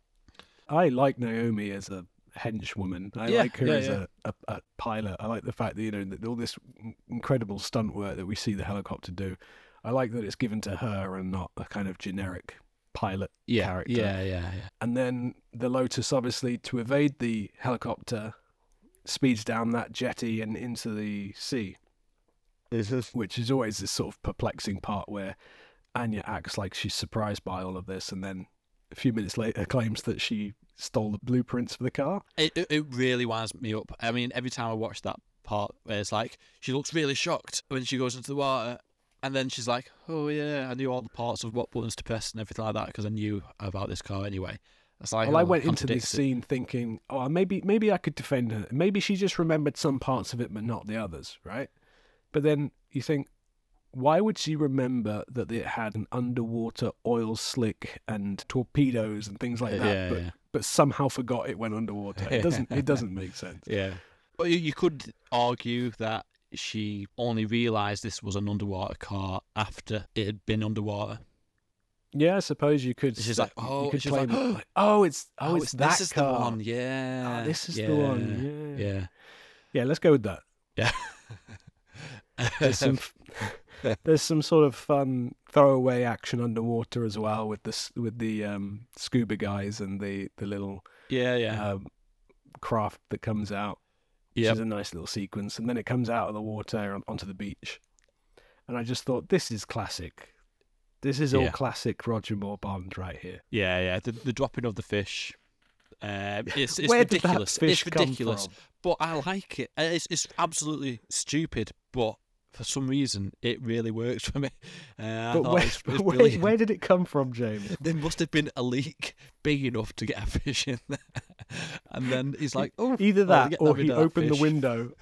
I like Naomi as a henchwoman. I Yeah, like her yeah, as yeah. A, a, a pilot. I like the fact that, you know, that all this incredible stunt work that we see the helicopter do. I like that it's given to her and not a kind of generic pilot Yeah, character. yeah, yeah, yeah. And then the Lotus, obviously, to evade the helicopter, speeds down that jetty and into the sea, which is always this sort of perplexing part where Anya acts like she's surprised by all of this and then a few minutes later claims that she stole the blueprints for the car. It, it it really winds me up. I mean, every time I watch that part where it's like, she looks really shocked when she goes into the water, and then she's like, oh yeah, I knew all the parts of what buttons to press and everything like that because I knew about this car anyway. It's like, Well, I oh, went into this contradicts it. scene thinking, oh, maybe maybe I could defend her. Maybe she just remembered some parts of it but not the others, right? But then you think, why would she remember that it had an underwater oil slick and torpedoes and things like that, Yeah, but, yeah. but somehow forgot it went underwater? It doesn't. It doesn't make sense. Yeah. But you, you could argue that she only realised this was an underwater car after it had been underwater. Yeah, I suppose you could. She's say- like, oh, you could she's claim like, it, like, oh, it's oh, it's, that this is car. the one. Yeah. Oh, this is yeah, the one. Yeah. Yeah. Yeah, let's go with that. Yeah. There's some, there's some sort of fun throwaway action underwater as well with the s- with the um, scuba guys and the the little yeah, yeah. um, craft that comes out, which Yep. is a nice little sequence, and then it comes out of the water on, onto the beach, and I just thought, this is classic. This is all Yeah. classic Roger Moore Bond right here. Yeah, yeah. The, the dropping of the fish. Um, it's it's Where did that ridiculous. fish it's come ridiculous. from? But I like it. Uh, It's it's absolutely stupid, but for some reason it really works for me. Uh, I But thought where, it's, it's where, brilliant. where did it come from, James? There must have been a leak big enough to get a fish in there, and then he's like, "Oh, Either oh, that, get or rid he of that opened the fish." window,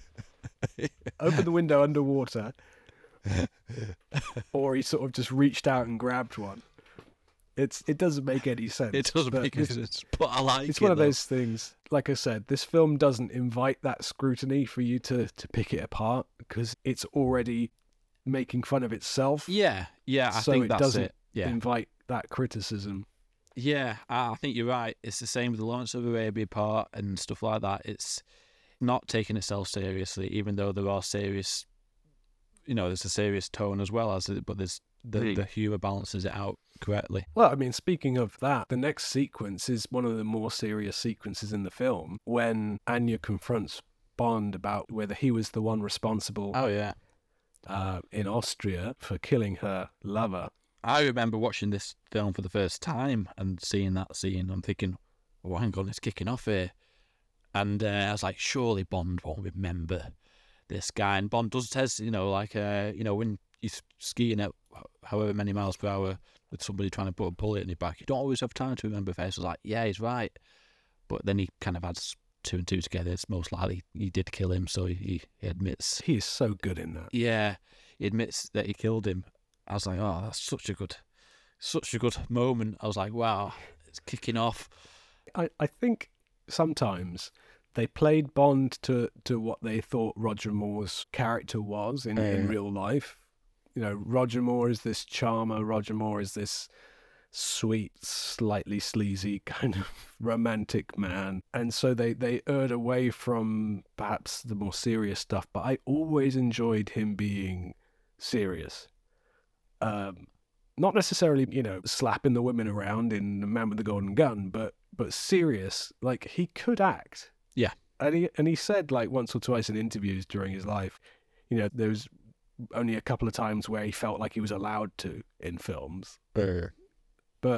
opened the window underwater, or he sort of just reached out and grabbed one. It's it doesn't make any sense. It doesn't but make any this- sense, but I like It's it. one of though. those things. Like I said, this film doesn't invite that scrutiny for you to to pick it apart because it's already making fun of itself. Yeah, yeah. I so think it that's doesn't it. Yeah, invite that criticism. yeah. I I think you're right. It's the same with the Lawrence of Arabia part and stuff like that. It's not taking itself seriously, even though there are serious, you know, there's a serious tone as well as it, but there's the Mm. the humour balances it out correctly. Well, I mean, speaking of that, the next sequence is one of the more serious sequences in the film when Anya confronts Bond about whether he was the one responsible Oh yeah. uh, in Austria for killing her lover. I remember watching this film for the first time and seeing that scene. I'm thinking, oh, hang on, it's kicking off here. And uh, I was like, surely Bond won't remember this guy. And Bond does says, you know, like, uh, you know, when you're skiing at however many miles per hour with somebody trying to put a bullet in your back, you don't always have time to remember face. I was like, yeah, he's right. But then he kind of adds two and two together. It's most likely he did kill him, so he, he admits. He is so good in that. Yeah, he admits that he killed him. I was like, oh, that's such a good, such a good moment. I was like, wow, it's kicking off. I, I think sometimes they played Bond to, to what they thought Roger Moore's character was in, in Yeah. real life. You know, Roger Moore is this charmer. Roger Moore is this sweet, slightly sleazy kind of romantic man. And so they, they erred away from perhaps the more serious stuff. But I always enjoyed him being serious. Um, not necessarily, you know, slapping the women around in The Man with the Golden Gun, but but serious. Like, he could act. Yeah. And he and he said, like, once or twice in interviews during his life, you know, there was only a couple of times where he felt like he was allowed to in films. But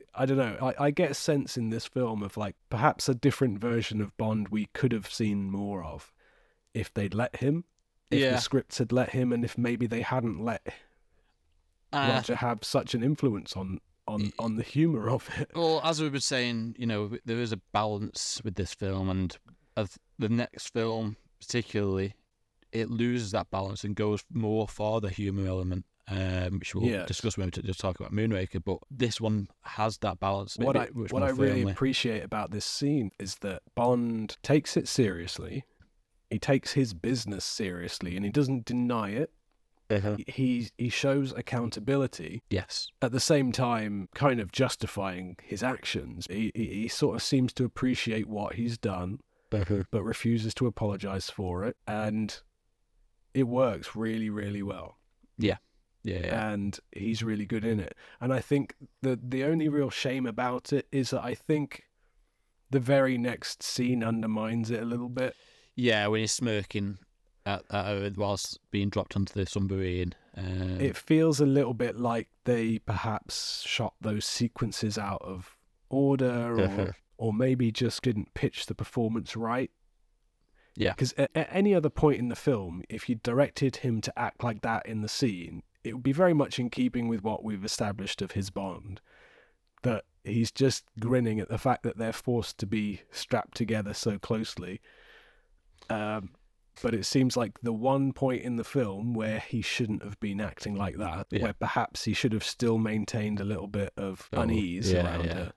I don't know. I, I get a sense in this film of like perhaps a different version of Bond we could have seen more of if they'd let him, if Yeah. the scripts had let him, and if maybe they hadn't let Uh, Roger have such an influence on on on the humor of it. Well, as we were saying, you know, there is a balance with this film, and as the next film, particularly, it loses that balance and goes more for the humour element, um, which we'll Yes. discuss when we t- just talk about Moonraker. But this one has that balance. What maybe I much what more I really firmly. appreciate about this scene is that Bond takes it seriously. He takes his business seriously, and he doesn't deny it. He he shows accountability. Yes. At the same time, kind of justifying his actions. He, he he sort of seems to appreciate what he's done, but refuses to apologize for it, and it works really, really well. Yeah. Yeah. yeah. And he's really good in it. And I think the the only real shame about it is that I think the very next scene undermines it a little bit. Yeah, when he's smirking at, at her whilst being dropped onto the submarine. Uh, It feels a little bit like they perhaps shot those sequences out of order, or or maybe just didn't pitch the performance right. Yeah. Because at, at any other point in the film, if you directed him to act like that in the scene, it would be very much in keeping with what we've established of his Bond. That he's just grinning at the fact that they're forced to be strapped together so closely. Um, but it seems like the one point in the film where he shouldn't have been acting like that, Yeah. where perhaps he should have still maintained a little bit of Oh, unease yeah, around yeah. her.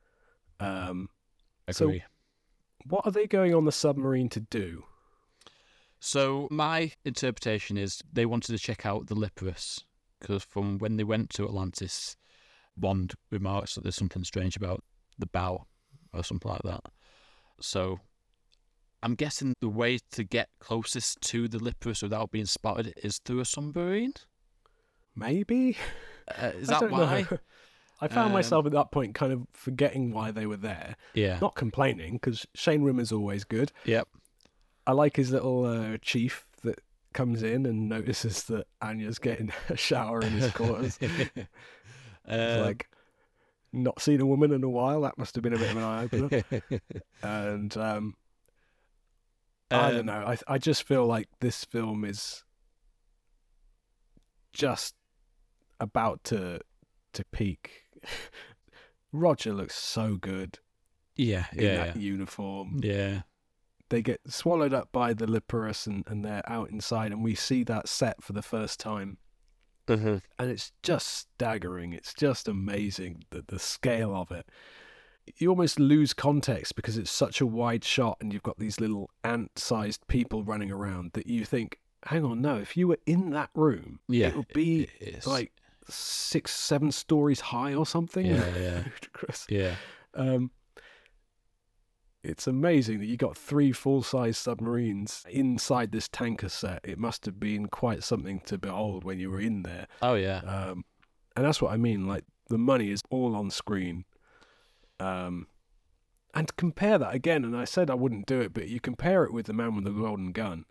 Um, agree. so what are they going on the submarine to do? So my interpretation is they wanted to check out the Liparus, because from when they went to Atlantis, Bond remarks that there's something strange about the bow or something like that. So I'm guessing the way to get closest to the Liparus without being spotted is through a submarine. Maybe? Uh, is I that don't why? know. I found Um, myself at that point kind of forgetting why they were there. Yeah. Not complaining, because Shane Rimmer's always good. Yep. I like his little uh, chief that comes in and notices that Anya's getting a shower in his quarters. It's Um, like, not seen a woman in a while. That must have been a bit of an eye-opener. And um, I don't um, know. I I just feel like this film is just about to to peak. Roger looks so good Yeah, in yeah, that uniform. yeah. They get swallowed up by the Liparus, and, and they're out inside, and we see that set for the first time. Mhm. And it's just staggering. It's just amazing, the, the scale of it. You almost lose context because it's such a wide shot and you've got these little ant-sized people running around that you think, hang on, no, if you were in that room, Yeah, it would be it is. like six, seven stories high or something. Yeah, yeah. Ludicrous. Yeah. Um, it's amazing that you got three full-size submarines inside this tanker set. It must have been quite something to behold when you were in there. Oh, yeah. Um, and that's what I mean. Like, the money is all on screen. Um, and compare that again, and I said I wouldn't do it, but you compare it with The Man with the Golden Gun.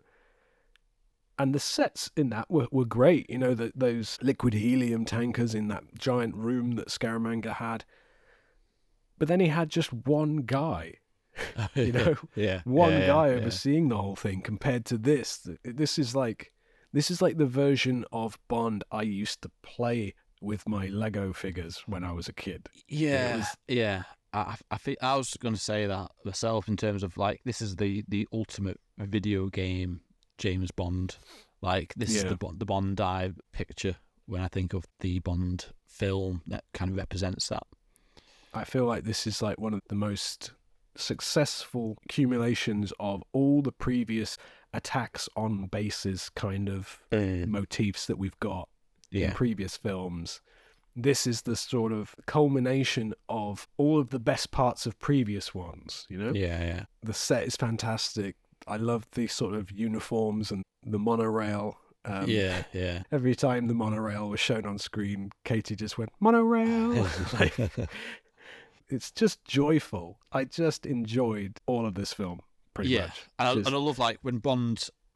And the sets in that were, were great. You know, the, those liquid helium tankers in that giant room that Scaramanga had. But then he had just one guy. You know, yeah. one yeah, guy yeah, overseeing the whole thing compared to this. This is like, this is like the version of Bond I used to play with my Lego figures when I was a kid. Yeah, It was- yeah. I I, think, I was going to say that myself in terms of like this is the, the ultimate video game James Bond. Like this is Yeah. the Bond, the Bond I picture when I think of the Bond film that kind of represents that. I feel like this is like one of the most successful accumulations of all the previous attacks on bases kind of motifs that we've got in Yeah. previous films. This is the sort of culmination of all of the best parts of previous ones, you know? Yeah, yeah. The set is fantastic. I love the sort of uniforms and the monorail. Um, yeah, yeah. Every time the monorail was shown on screen, Katie just went, monorail! Like, it's just joyful. I just enjoyed all of this film, pretty yeah. much. And I, Just- and I love like when Bond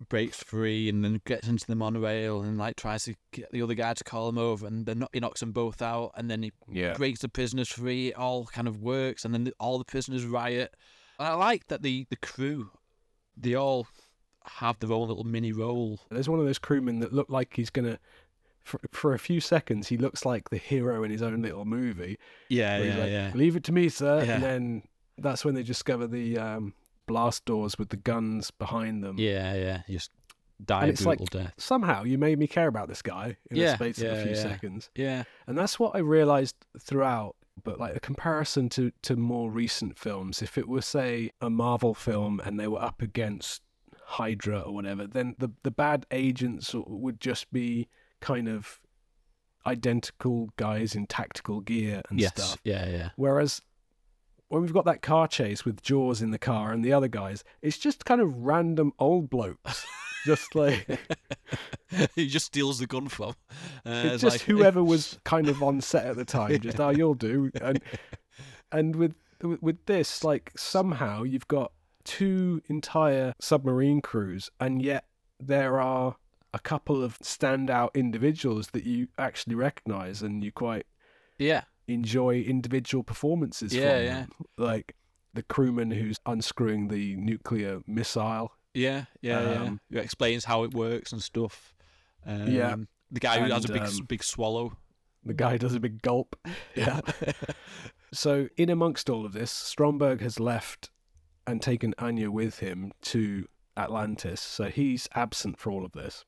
breaks free and then gets into the monorail and like tries to get the other guy to call him over, and then he knocks them both out, and then he Yeah. breaks the prisoners free. It all kind of works, and then the, all the prisoners riot. And I like that the, the crew, they all have their own little mini role. There's one of those crewmen that look like he's gonna. For, for a few seconds, he looks like the hero in his own little movie. Yeah, where he's yeah, like, yeah. Leave it to me, sir. Yeah. And then that's when they discover the um, blast doors with the guns behind them. Yeah, yeah. You just die And a it's like, brutal death. somehow you made me care about this guy in Yeah, the space of yeah, a few yeah. seconds. Yeah. And that's what I realised throughout. But like a comparison to, to more recent films, if it were, say, a Marvel film and they were up against Hydra or whatever, then the, the bad agents would just be kind of identical guys in tactical gear and Yes. stuff. Yeah, yeah. Whereas when we've got that car chase with Jaws in the car and the other guys, it's just kind of random old blokes. Just like He just steals the gun from. Uh, it's it's just like- whoever was kind of on set at the time. Just oh, you'll do. And and with with this, like somehow you've got two entire submarine crews, and yet there are a couple of standout individuals that you actually recognise and you quite Yeah. enjoy individual performances Yeah, from yeah. them. Like the crewman who's unscrewing the nuclear missile. Yeah, yeah, yeah. Um, Who explains how it works and stuff. Um, Yeah. The guy who has a And, big, um, big swallow. The guy does a big gulp. Yeah. So in amongst all of this, Stromberg has left and taken Anya with him to Atlantis. So he's absent for all of this.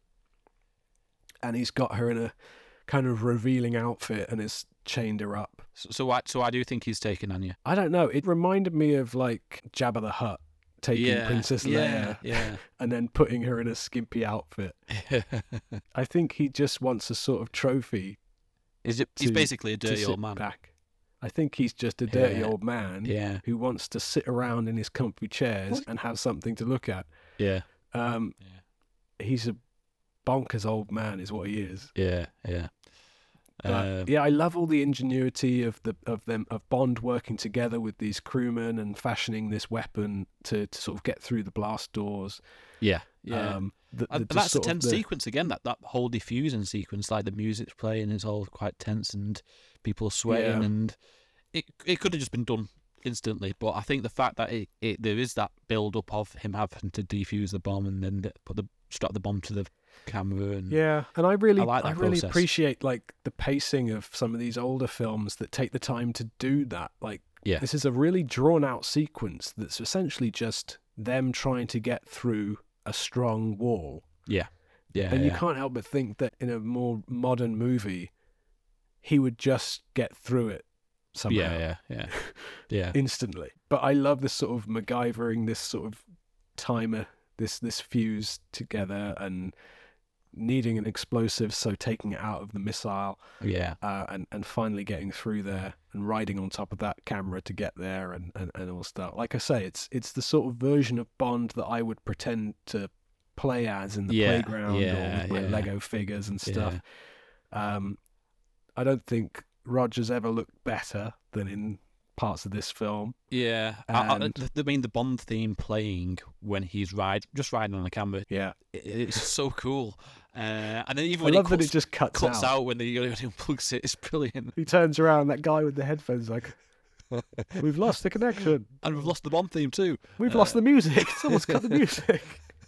And he's got her in a kind of revealing outfit and has chained her up. So, so why, so why do you think he's taking Anya? I don't know. It reminded me of like Jabba the Hutt taking Yeah, Princess Leia yeah, yeah. and then putting her in a skimpy outfit. I think he just wants a sort of trophy. Is it? He's to- basically a to dirty sit old man. Back. I think he's just a dirty Yeah. old man Yeah, who wants to sit around in his comfy chairs and have something to look at. yeah, Um, Yeah. He's a bonkers old man, is what he is. yeah, yeah. But Uh, yeah, I love all the ingenuity of the of them of Bond working together with these crewmen and fashioning this weapon to, to sort of get through the blast doors. yeah, yeah. Um, the, and the- and just that's a sort of tense the- sequence again. That that whole diffusing sequence, like the music's playing, it's all quite tense and people are sweating, Yeah. and it it could have just been done instantly. But I think the fact that it, it there is that build up of him having to defuse the bomb and then put the strap the bomb to the camera, and Yeah, and I really, I I, like that really process. appreciate like the pacing of some of these older films that take the time to do that. Like, Yeah. this is a really drawn out sequence that's essentially just them trying to get through a strong wall. yeah, yeah, and yeah. you can't help but think that in a more modern movie, he would just get through it somehow. yeah, yeah, yeah, yeah. Instantly. But I love this sort of MacGyvering, this sort of timer, this this fuse together, and needing an explosive, so taking it out of the missile, yeah. uh, and and finally getting through there and riding on top of that camera to get there, and, and, and all stuff. Like I say, it's it's the sort of version of Bond that I would pretend to play as in the Yeah, playground or yeah, with my yeah. Lego figures and stuff. Yeah. Um, I don't think Roger's ever looked better than in parts of this film. Yeah, I, I, And- I mean the Bond theme playing when he's ride just riding on the camera. Yeah, It, it's so cool, uh, and then even I when love he cuts, that it just cuts, cuts out. out. when he unplugs it, it's brilliant. He turns around, that guy with the headphones, like, we've lost the connection. And we've lost the Bond theme too. We've Uh, lost the music. Someone's cut the music.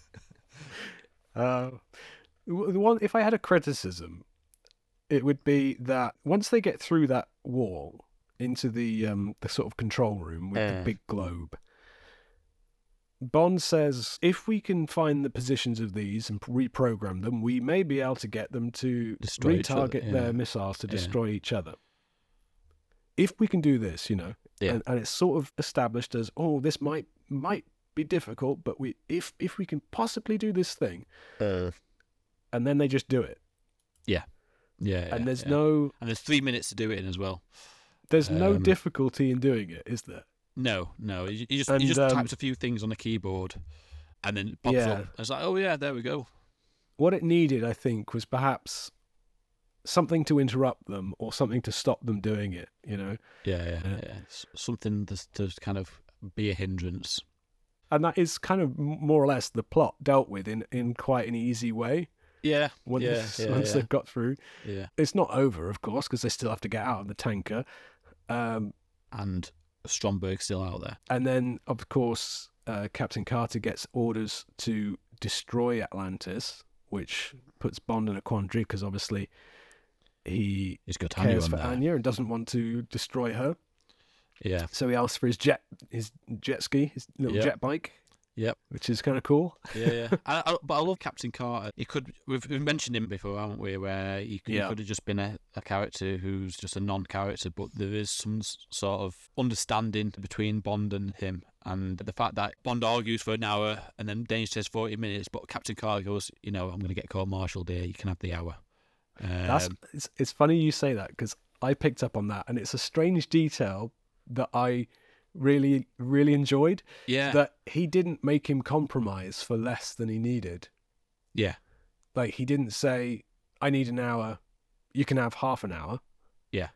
Uh, the one, if I had a criticism, it would be that once they get through that wall into the um, the sort of control room with the Uh. big globe, Bond says, if we can find the positions of these and reprogram them, we may be able to get them to Destroy each other, retarget yeah. their missiles to Yeah. destroy each other. If we can do this, you know, Yeah. and, and it's sort of established as, oh, this might might be difficult, but we if if we can possibly do this thing, Uh, and then they just do it, yeah, yeah, and there's yeah. no and there's three minutes to do it in as well. there's no Um, difficulty in doing it, is there? No, no, he, he just And, he just um, types a few things on the keyboard, and then it pops Yeah. up. And it's like, oh yeah, there we go. What it needed, I think, was perhaps something to interrupt them or something to stop them doing it. You know, Yeah, yeah, Yeah. yeah. S- Something to, to kind of be a hindrance. And that is kind of m- more or less the plot dealt with in, in quite an easy way. Yeah, Once, yeah, yeah, once yeah. they've got through. Yeah. It's not over, of course, because they still have to get out of the tanker. Um, And Stromberg's still out there. and then, of course, uh, Captain Carter gets orders to destroy Atlantis, which puts Bond in a quandary because obviously he He's got Anya cares on for there. Anya and doesn't want to destroy her. Yeah. So he asks for his jet, his jet ski, his little Yep. jet bike, Yep. which is kind of cool. Yeah, yeah. I, I, but I love Captain Carter. He could. We've, we've mentioned him before, haven't we? Where he, he Yeah. could have just been a, a character who's just a non-character, but there is some s- sort of understanding between Bond and him, and the fact that Bond argues for an hour and then Dane says forty minutes, but Captain Carter goes, you know, I'm going to get court-martialed here. You can have the hour. Um, That's it's, it's funny you say that because I picked up on that, and it's a strange detail that I really, really enjoyed. yeah, That he didn't make him compromise for less than he needed. yeah, Like he didn't say, "I need an hour. You can have half an hour." yeah.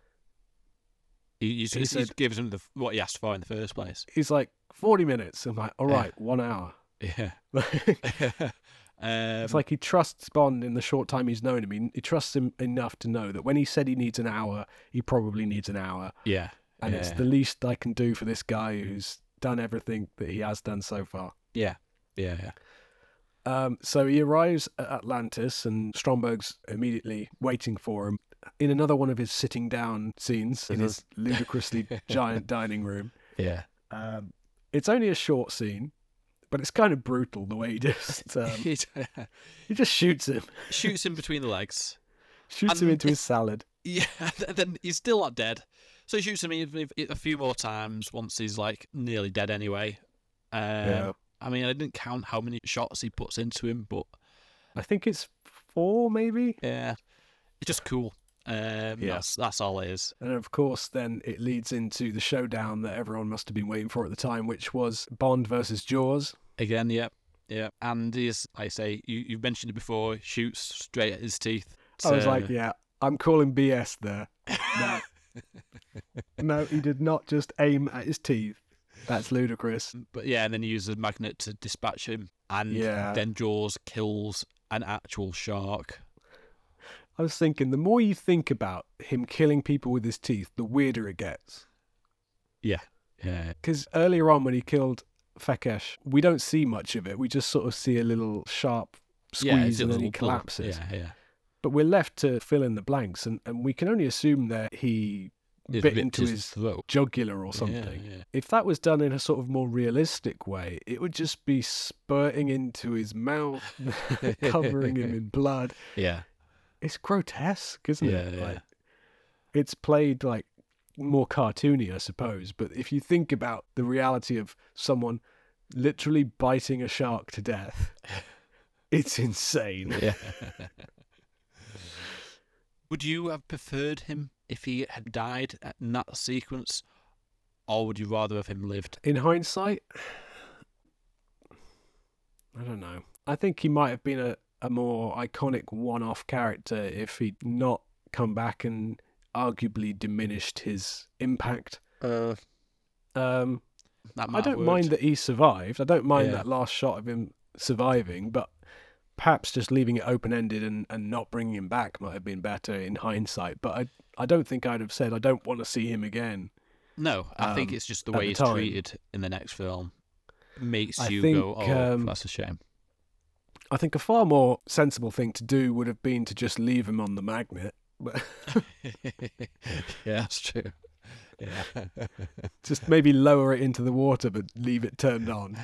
He, he, He he said- gives him the, what he asked for in the first place. He's like forty minutes. I'm like, all Yeah. right, one hour. Yeah. It's um, like he trusts Bond in the short time he's known him. He, he trusts him enough to know that when he said he needs an hour, he probably needs an hour. yeah. And yeah. it's the least I can do for this guy who's done everything that he has done so far. Yeah, yeah, yeah. Um, so he arrives at Atlantis, and Stromberg's immediately waiting for him in another one of his sitting down scenes in his ludicrously giant dining room. Yeah. Um, it's only a short scene, but it's kind of brutal the way he just um, He he just shoots him, shoots him between the legs. shoots him And into his salad. Yeah, then he's still not dead. So he shoots him a a few more times once he's like nearly dead anyway. Um, Yeah. I mean, I didn't count how many shots he puts into him, but I think it's four, maybe. yeah, it's just cool. Um, Yeah. that's that's all it is. And of course, then it leads into the showdown that everyone must have been waiting for at the time, which was Bond versus Jaws. Again, yeah, yeah. And he's, like I say, you you mentioned it before. Shoots straight at his teeth. I was So- like, yeah, I'm calling B S there. No. No, he did not just aim at his teeth. That's ludicrous. But yeah, and then he uses a magnet to dispatch him, and Yeah. then Jaws kills an actual shark. I was thinking, the more you think about him killing people with his teeth, the weirder it gets. Yeah, yeah, Because earlier on, when he killed Fekesh, we don't see much of it. We just sort of see a little sharp yeah. squeeze it's a and then little he collapses. Yeah, yeah. But we're left to fill in the blanks, and, and we can only assume that he It bit ripped into his throat. jugular or something. Yeah, yeah. If that was done in a sort of more realistic way, it would just be spurting into his mouth, covering him in blood. Yeah, It's grotesque, isn't yeah, it? yeah. Like, it's played like more cartoony, I suppose. But if you think about the reality of someone literally biting a shark to death, it's insane. yeah. Would you have preferred him if he had died in that sequence, or would you rather have him lived? In hindsight, I don't know. I think he might have been a, a more iconic one-off character if he'd not come back and arguably diminished his impact. Uh, Um, that I might have don't mind worked. that he survived. I don't mind Yeah. that last shot of him surviving, but perhaps just leaving it open-ended and, and not bringing him back might have been better in hindsight. But I I don't think I'd have said I don't want to see him again. No, I think um, it's just the at way the he's time. treated in the next film makes I you think, go, oh, um, that's a shame. I think a far more sensible thing to do would have been to just leave him on the magnet. But Yeah, that's true. Yeah. just maybe lower it into the water, but leave it turned on.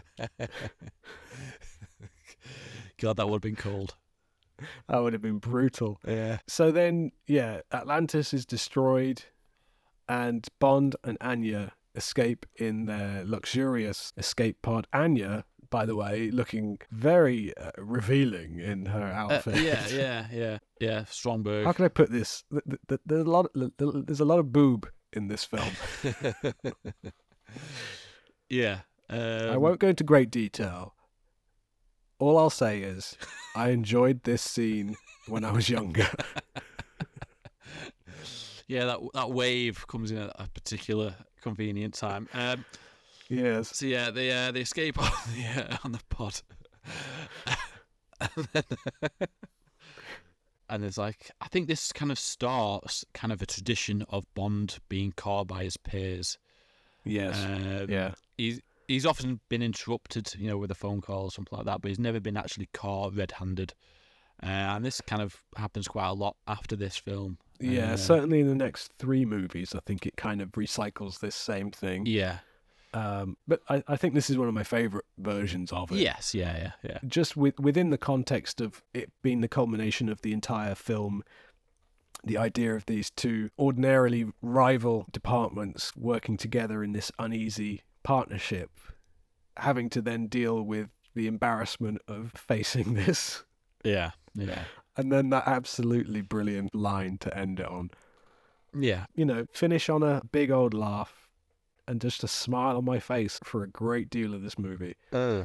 God, that would have been cold. That would have been brutal. Yeah. So then, yeah, Atlantis is destroyed, and Bond and Anya escape in their luxurious escape pod. Anya, by the way, looking very uh, revealing in her Uh, outfit. yeah, yeah, yeah, yeah. Stromberg. How can I put this? Th- th- th- There's a lot. Of, there's a lot of boob in this film. Yeah. Um, I won't go into great detail. All I'll say is I enjoyed this scene when I was younger. Yeah, that that wave comes in at a particular convenient time. Um, Yes. So yeah, they uh, they escape on the uh, on the pod, and, then, and it's like I think this kind of starts kind of a tradition of Bond being caught by his peers. Yes. Um, yeah. He's he's often been interrupted, you know, with a phone call or something like that, but he's never been actually caught red-handed. Uh, and this kind of happens quite a lot after this film. Yeah, uh, certainly in the next three movies, I think it kind of recycles this same thing. Yeah. Um, but I, I think this is one of my favourite versions of it. Yes, yeah, yeah, yeah. Just with, within the context of it being the culmination of the entire film, the idea of these two ordinarily rival departments working together in this uneasy partnership, having to then deal with the embarrassment of facing this. Yeah, yeah. And then that absolutely brilliant line to end it on. Yeah. You know, finish on a big old laugh and just a smile on my face for a great deal of this movie. Uh,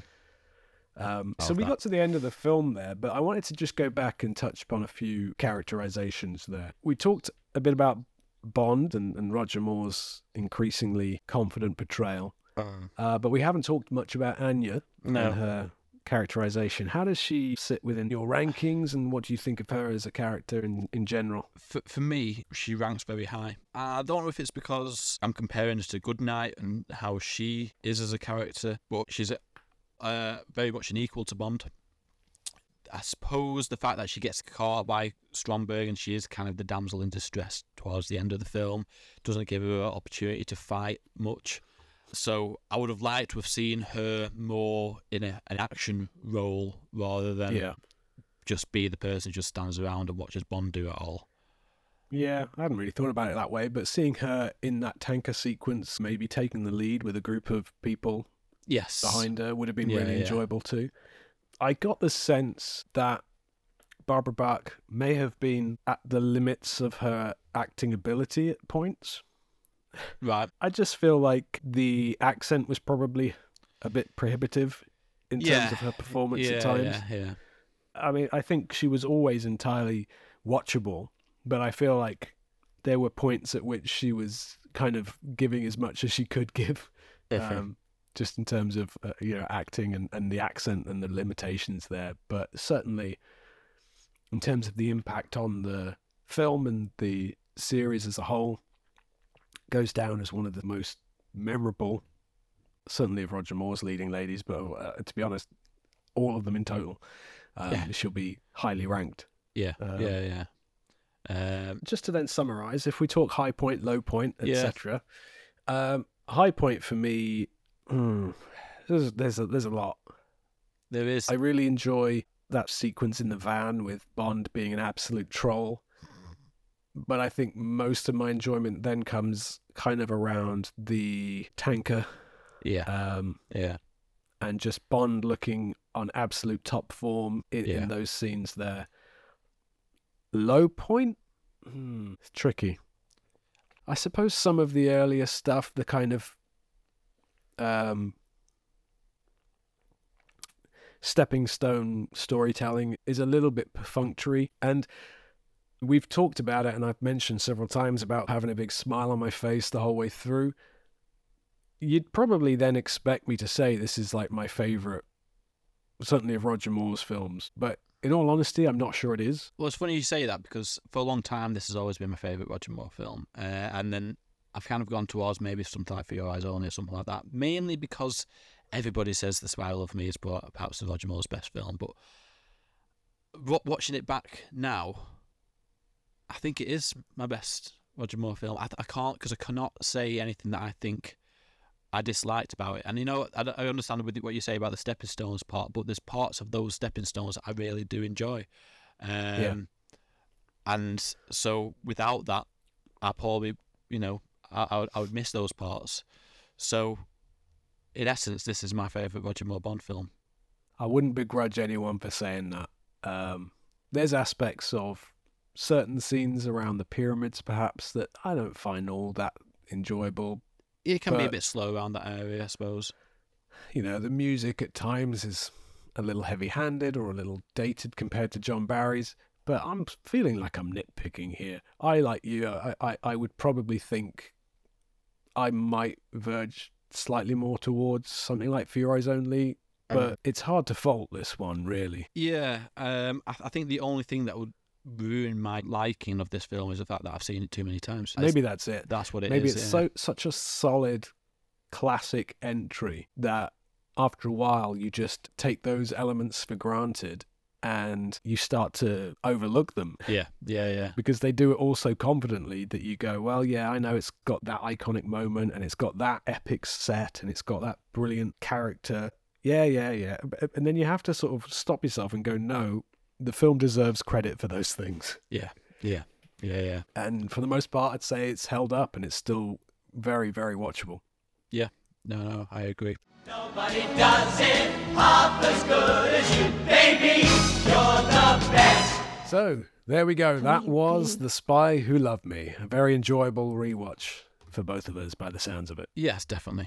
um, so we that. got to the end of the film there, but I wanted to just go back and touch upon a few characterizations there. We talked a bit about Bond and, and Roger Moore's increasingly confident portrayal, uh, uh, but we haven't talked much about Anya No. and her characterization. How does she sit within your rankings, and what do you think of her as a character in, in general? For, for me, she ranks very high. I don't know if it's because I'm comparing her to Goodnight and how she is as a character, but she's uh, very much an equal to Bond. I suppose the fact that she gets caught by Stromberg and she is kind of the damsel in distress towards the end of the film doesn't give her an opportunity to fight much. So I would have liked to have seen her more in a, an action role rather than Yeah. just be the person who just stands around and watches Bond do it all. Yeah, I hadn't really thought about it that way, but seeing her in that tanker sequence, maybe taking the lead with a group of people Yes. behind her would have been Yeah, really yeah. enjoyable too. I got the sense that Barbara Bach may have been at the limits of her acting ability at points. Right. I just feel like the accent was probably a bit prohibitive in terms Yeah. of her performance yeah, at times. Yeah, yeah. I mean, I think she was always entirely watchable, but I feel like there were points at which she was kind of giving as much as she could give, um, just in terms of uh, you know acting and, and the accent and the limitations there. But certainly, in terms of the impact on the film and the series as a whole, goes down as one of the most memorable, certainly of Roger Moore's leading ladies, but uh, to be honest, all of them in total. Um, Yeah. She'll be highly ranked. Yeah, Um, yeah, yeah. Um, Just to then summarise, if we talk high point, low point, Yeah. et cetera, um, high point for me, mm, there's there's a, there's a lot. there is. I really enjoy that sequence in the van with Bond being an absolute troll. But I think most of my enjoyment then comes kind of around the tanker yeah, um, yeah. and just Bond looking on absolute top form in, Yeah. in those scenes there. Low point? Hmm, it's tricky. I suppose some of the earlier stuff, the kind of um, stepping stone storytelling is a little bit perfunctory, and we've talked about it, and I've mentioned several times about having a big smile on my face the whole way through. You'd probably then expect me to say this is like my favourite, certainly of Roger Moore's films, but in all honesty, I'm not sure it is. Well, it's funny you say that because for a long time this has always been my favourite Roger Moore film, uh, and then I've kind of gone towards maybe something like For Your Eyes Only or something like that, mainly because everybody says The Spy Who Loved Me is perhaps Roger Moore's best film, but watching it back now, I think it is my best Roger Moore film. I, I can't, because I cannot say anything that I think I disliked about it. And you know, I, I understand with what you say about the stepping stones part, but there's parts of those stepping stones I really do enjoy. Um, Yeah. And so without that, I probably, you know, I, I, would, I would miss those parts. So in essence, this is my favourite Roger Moore Bond film. I wouldn't begrudge anyone for saying that. Um, there's aspects of certain scenes around the pyramids, perhaps, that I don't find all that enjoyable. It can be a But- bit slow around that area, I suppose. You know, the music at times is a little heavy-handed or a little dated compared to John Barry's, but I'm feeling like I'm nitpicking here. I, like you, I, I, I would probably think I might verge slightly more towards something like For Your Eyes Only, but it's hard to fault this one, really. Yeah, um, I, I think the only thing that would ruin my liking of this film is the fact that I've seen it too many times. Maybe that's it. That's what it Maybe is. it's yeah. so such a solid classic entry that after a while you just take those elements for granted and you start to overlook them. Yeah, yeah, yeah. Because they do it all so confidently that you go, well, yeah, I know it's got that iconic moment and it's got that epic set and it's got that brilliant character. Yeah, yeah, yeah. And then you have to sort of stop yourself and go, no, the film deserves credit for those things. Yeah, yeah, yeah, yeah. And for the most part, I'd say it's held up and it's still very, very watchable. Yeah, no, no, I agree. Nobody does it half as good as you, baby. You're the best. So, there we go. That was The Spy Who Loved Me. A very enjoyable rewatch for both of us by the sounds of it. Yes, definitely.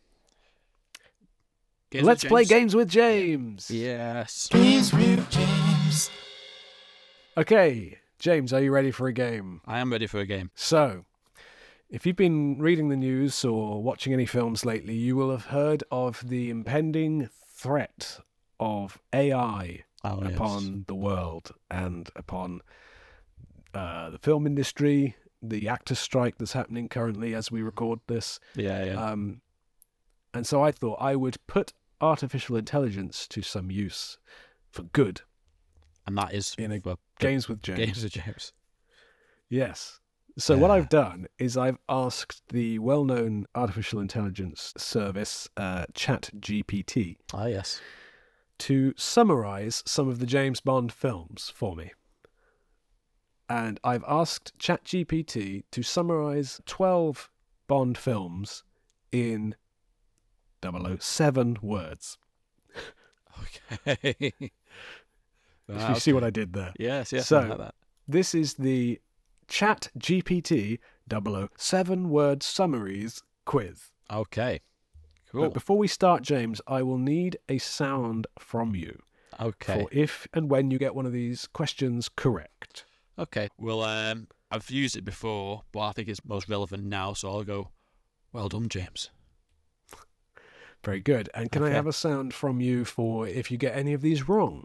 Games Let's with play James? Games with James. Yes. Games with James. Okay, James, are you ready for a game? I am ready for a game. So, if you've been reading the news or watching any films lately, you will have heard of the impending threat of A I Oh, yes. upon the world and upon uh, the film industry, the actors' strike that's happening currently as we record this. Yeah, yeah. Um, and so I thought I would put artificial intelligence to some use for good and that is in a for Games with James. Games with James. Yes. So what I've done is I've asked the well-known artificial intelligence service, uh, ChatGPT, Ah, yes. to summarize some of the James Bond films for me. And I've asked ChatGPT to summarize twelve Bond films in double oh seven words. Okay. If you see what I did there. Yes, yes, So, I like that. this is the ChatGPT double oh seven word summaries quiz. Okay. Cool. But before we start, James, I will need a sound from you Okay. for if and when you get one of these questions correct. Okay. Well, um, I've used it before, but I think it's most relevant now, so I'll go, well done, James. Very good. And can I Okay. have a sound from you for if you get any of these wrong?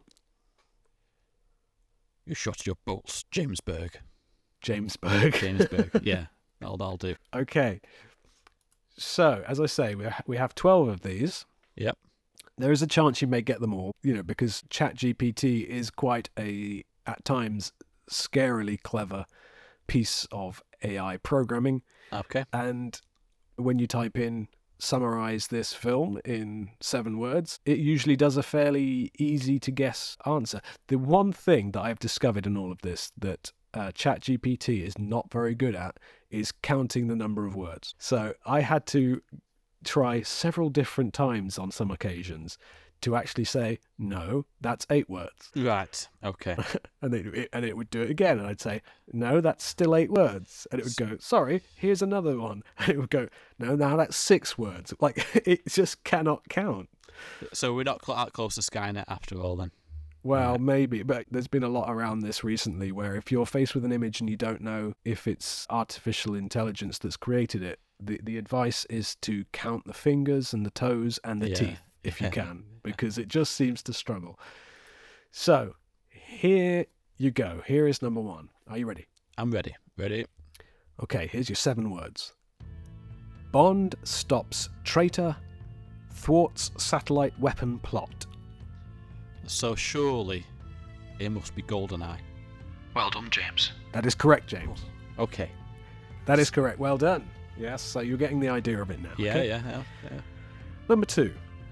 You shot your bolts, Jamesburg. Jamesburg. Jamesburg. Yeah, that'll, that'll do. Okay. So, as I say, we ha- we have twelve of these. Yep. There is a chance you may get them all, you know, because ChatGPT is quite a, at times, scarily clever piece of A I programming. Okay. And when you type in summarize this film in seven words, it usually does a fairly easy to guess answer. The one thing that I've discovered in all of this that uh, ChatGPT is not very good at is counting the number of words. So I had to try several different times on some occasions to actually say, no, that's eight words. Right. Okay. And it, it and it would do it again, and I'd say, no, that's still eight words. And it would go, sorry, here's another one. And it would go, no, now that's six words. Like, it just cannot count. So we're not cl- that close to Skynet after all, then. Well, Right. maybe, but there's been a lot around this recently where if you're faced with an image and you don't know if it's artificial intelligence that's created it, the, the advice is to count the fingers and the toes and the Yeah. teeth if you can, because it just seems to struggle. So, here you go. Here is number one. Are you ready? I'm ready. Ready? Okay, here's your seven words. Bond stops traitor, thwarts satellite weapon plot. So surely it must be GoldenEye. Well done, James. That is correct, James. Okay. That is correct. Well done. Yes, so you're getting the idea of it now. Yeah, okay? yeah, yeah, yeah. Number two.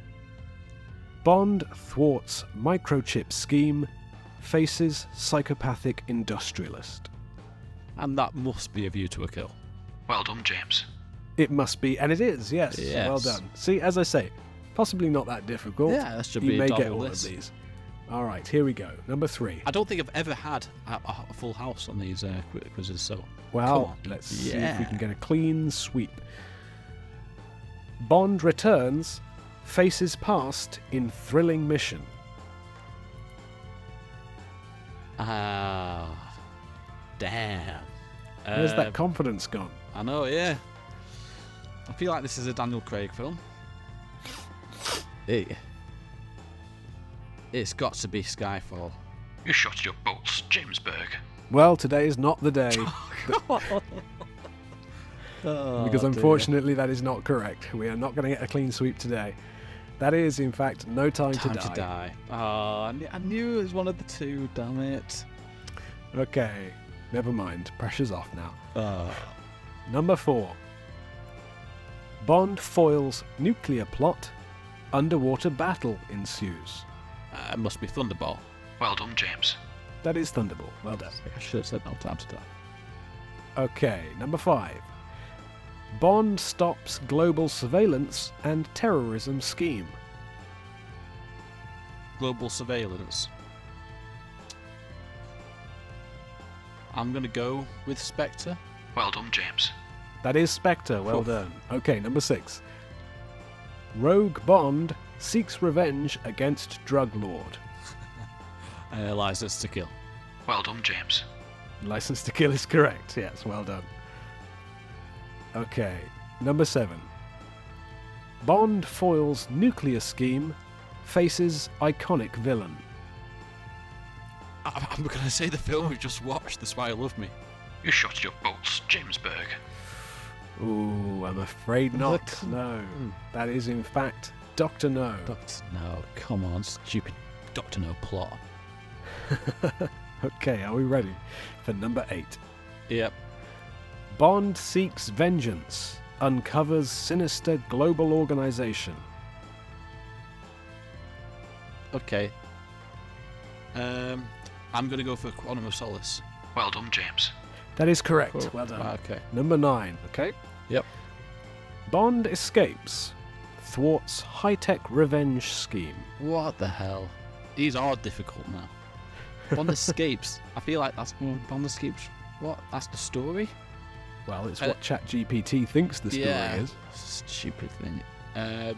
Bond thwarts microchip scheme, faces psychopathic industrialist. And that must be A View to a Kill. Well done, James. It must be, and it is, yes. Yes. Well done. See, as I say, possibly not that difficult. Yeah, that should you be a may get double all this. of these. All right, here we go. Number three. I don't think I've ever had a, a full house on these uh, quiz- quizzes, so Well, come on. let's see if we Yeah. can get a clean sweep. Bond returns, faces past in thrilling mission. Ah, damn. Where's Uh, that confidence gone? I know, yeah. I feel like this is a Daniel Craig film. It, it's got to be Skyfall. You shot your bolts, James Berg. Well, today is not the day. Oh, because dear. unfortunately that is not correct. We are not going to get a clean sweep today. That is, in fact, No Time, Time to Die. to Die. Oh, I knew, I knew it was one of the two, damn it. Okay, never mind. Pressure's off now. Oh. Number four. Bond foils nuclear plot. Underwater battle ensues. Uh, it must be Thunderball. Well done, James. That is Thunderball. Well done. I should have said No Time to Die. Okay, number five. Bond stops global surveillance and terrorism scheme. Global surveillance. I'm going to go with Spectre. Well done, James. That is Spectre. Well Oof. done. Okay, number six. Rogue Bond seeks revenge against drug lord. Uh, License to Kill. Well done, James. License to Kill is correct. Yes, well done. Okay, number seven. Bond foils nuclear scheme, faces iconic villain. I- I'm going to say the film we just watched, That's Why You Love Me. You shot your bolts, James Berg. Ooh, I'm afraid not. Look. No, that is in fact Doctor No. Doctor No, come on, stupid Doctor No plot. Okay, are we ready for number eight? Yep. Bond seeks vengeance, uncovers sinister global organization. Okay. Um, I'm going to go for Quantum of Solace. Well done, James. That is correct. Cool. Well done. Ah, okay. Number nine. Okay. Yep. Bond escapes, thwarts high-tech revenge scheme. What the hell? These are difficult now. Bond escapes. I feel like that's Bond escapes. What? That's the story? Well, it's Uh, what ChatGPT thinks the story yeah. is. Stupid thing. Um.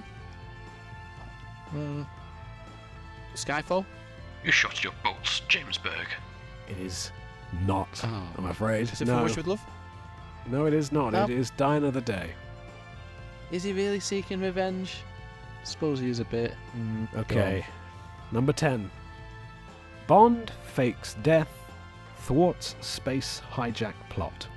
uh, Skyfall. You shot your bolts, James Berg. It is not. Oh. I'm afraid. Is it no. From Wish with Love? No, it is not. No. It is Die Another Day. Is he really seeking revenge? Suppose he is a bit. Mm, Okay. Number ten. Bond fakes death, thwarts space hijack plot.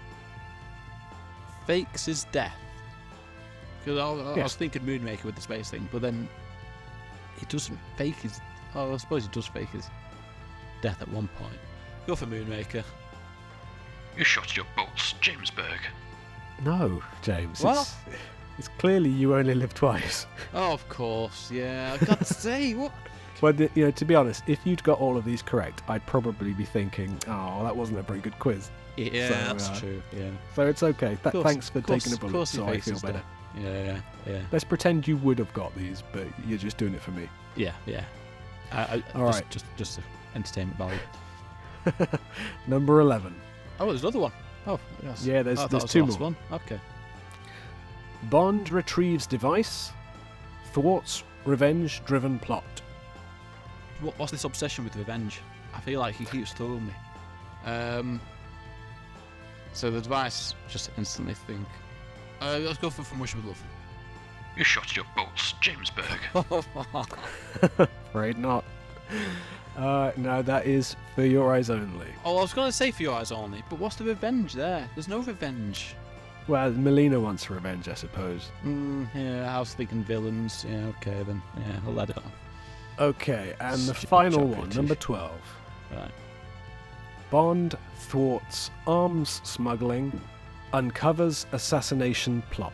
Fakes his death. Because I, I, I Yes. was thinking Moonraker with the space thing, but then he doesn't fake his. Oh, I suppose he does fake his death at one point. Go for Moonraker. You shot your bolts, James Berg. No, James. What? It's, it's clearly You Only Live Twice. Oh, of course. Yeah, I got to say what. Well, the- you know, to be honest, if you'd got all of these correct, I'd probably be thinking, oh, that wasn't a very good quiz. Yeah, So, that's uh, true. Yeah. So it's okay. Th- Course- thanks for course- taking a bullet, course he so I fakes feel his better. death. Yeah, yeah, yeah. Let's pretend you would have got these, but you're just doing it for me. Yeah, yeah. I, I, All just, right. just, just for entertainment value. Number eleven. Oh, there's another one. Oh, yes. Yeah, there's- I thought there's it was two the last more. One. Okay. Bond retrieves device, thwarts revenge driven plot. What, what's this obsession with revenge? I feel like he keeps throwing me. Um. So the device just instantly think. Uh, let's go for From Wish with Love. You shot your bolts, James Berg. Afraid not. Uh, no, that is For Your Eyes Only. Oh, I was going to say For Your Eyes Only, but what's the revenge there? There's no revenge. Well, Melina wants revenge, I suppose. Mm, yeah, I was thinking villains. Yeah, okay then. Yeah, I'll let it on. Okay, and the Stupid final chocolate one, teeth. number twelve. Right. Bond thwarts arms smuggling, uncovers assassination plot.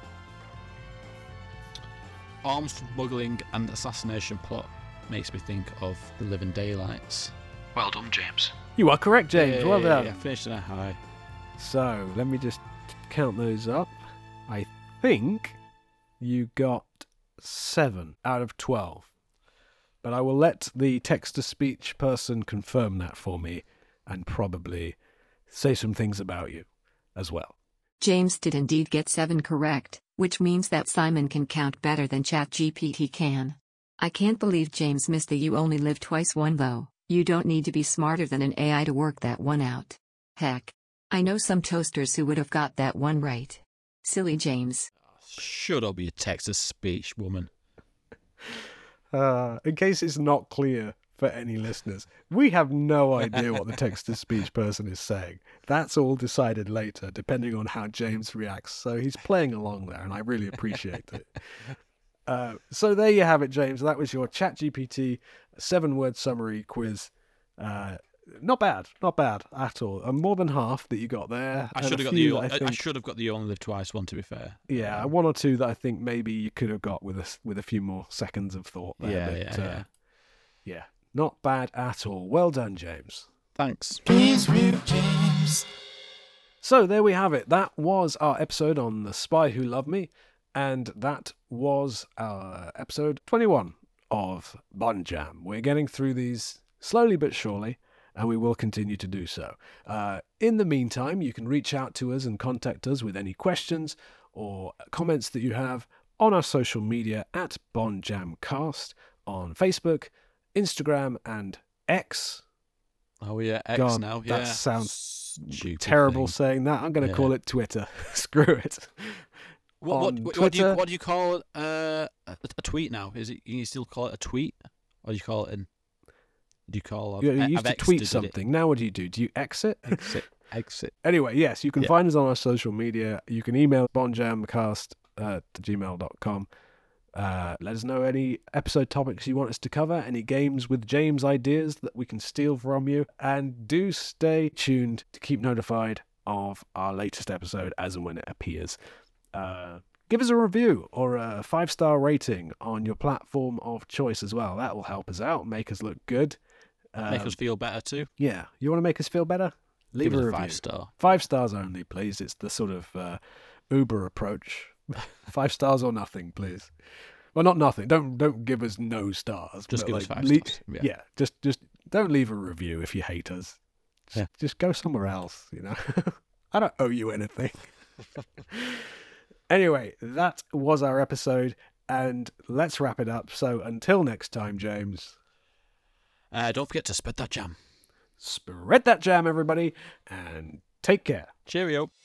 Arms smuggling and assassination plot makes me think of The Living Daylights. Well done, James. You are correct, James. Yeah, well yeah, done. Yeah, finished in a high. So, let me just count those up. I think you got seven out of twelve. But I will let the text-to-speech person confirm that for me and probably say some things about you as well. James did indeed get seven correct, which means that Simon can count better than ChatGPT can. I can't believe James missed the You Only Live Twice one though. You don't need to be smarter than an A I to work that one out. Heck, I know some toasters who would have got that one right. Silly James. Shut up, you text-to-speech woman. Uh, in case it's not clear for any listeners, we have no idea what the text-to-speech person is saying. That's all decided later, depending on how James reacts. So he's playing along there, and I really appreciate it. Uh, so there you have it, James. That was your ChatGPT seven-word summary quiz. Uh, not bad, not bad at all. And more than half that you got there. I and should a have got few the. that I I, think- I should have got the "You Only Live Twice" one. To be fair. Yeah, one or two that I think maybe you could have got with a with a few more seconds of thought there. Yeah, but, yeah, uh, yeah. yeah, not bad at all. Well done, James. Thanks. Games with James. So there we have it. That was our episode on The Spy Who Loved Me, and that was our episode twenty-one of Bond Jam. We're getting through these slowly but surely, and we will continue to do so. Uh, in the meantime, you can reach out to us and contact us with any questions or comments that you have on our social media at BondJamCast on Facebook, Instagram, and X. Oh yeah, X God, now. that Yeah, sounds Stupid terrible thing. saying that. I'm going to Yeah. call it Twitter. Screw it. What, what, On what, what do you Twitter- what do you call uh, a, a tweet now? Is it you still call it a tweet, or do you call it an? Do you call? You, you I've used to exited tweet it. something. Now what do you do? Do you exit? Exit. Exit. Anyway, yes, you can Yeah. find us on our social media. You can email bondjamcast at gmail dot com. Uh, let us know any episode topics you want us to cover, any games with James ideas that we can steal from you, and do stay tuned to keep notified of our latest episode as and when it appears. Uh, give us a review or a five-star rating on your platform of choice as well. That will help us out, make us look good. Make Um, us feel better too. Yeah, you want to make us feel better? Leave Give a us a review. five star. Five stars only, please. It's the sort of uh, Uber approach. Five stars or nothing, please. Well, not nothing. Don't don't give us no stars. Just but, give us like, five le- stars. Yeah. Yeah. just just don't leave a review if you hate us. Just, Yeah. just go somewhere else. You know, I don't owe you anything. Anyway, that was our episode, and let's wrap it up. So until next time, James. Uh, don't forget to spread that jam. Spread that jam, everybody, and take care. Cheerio.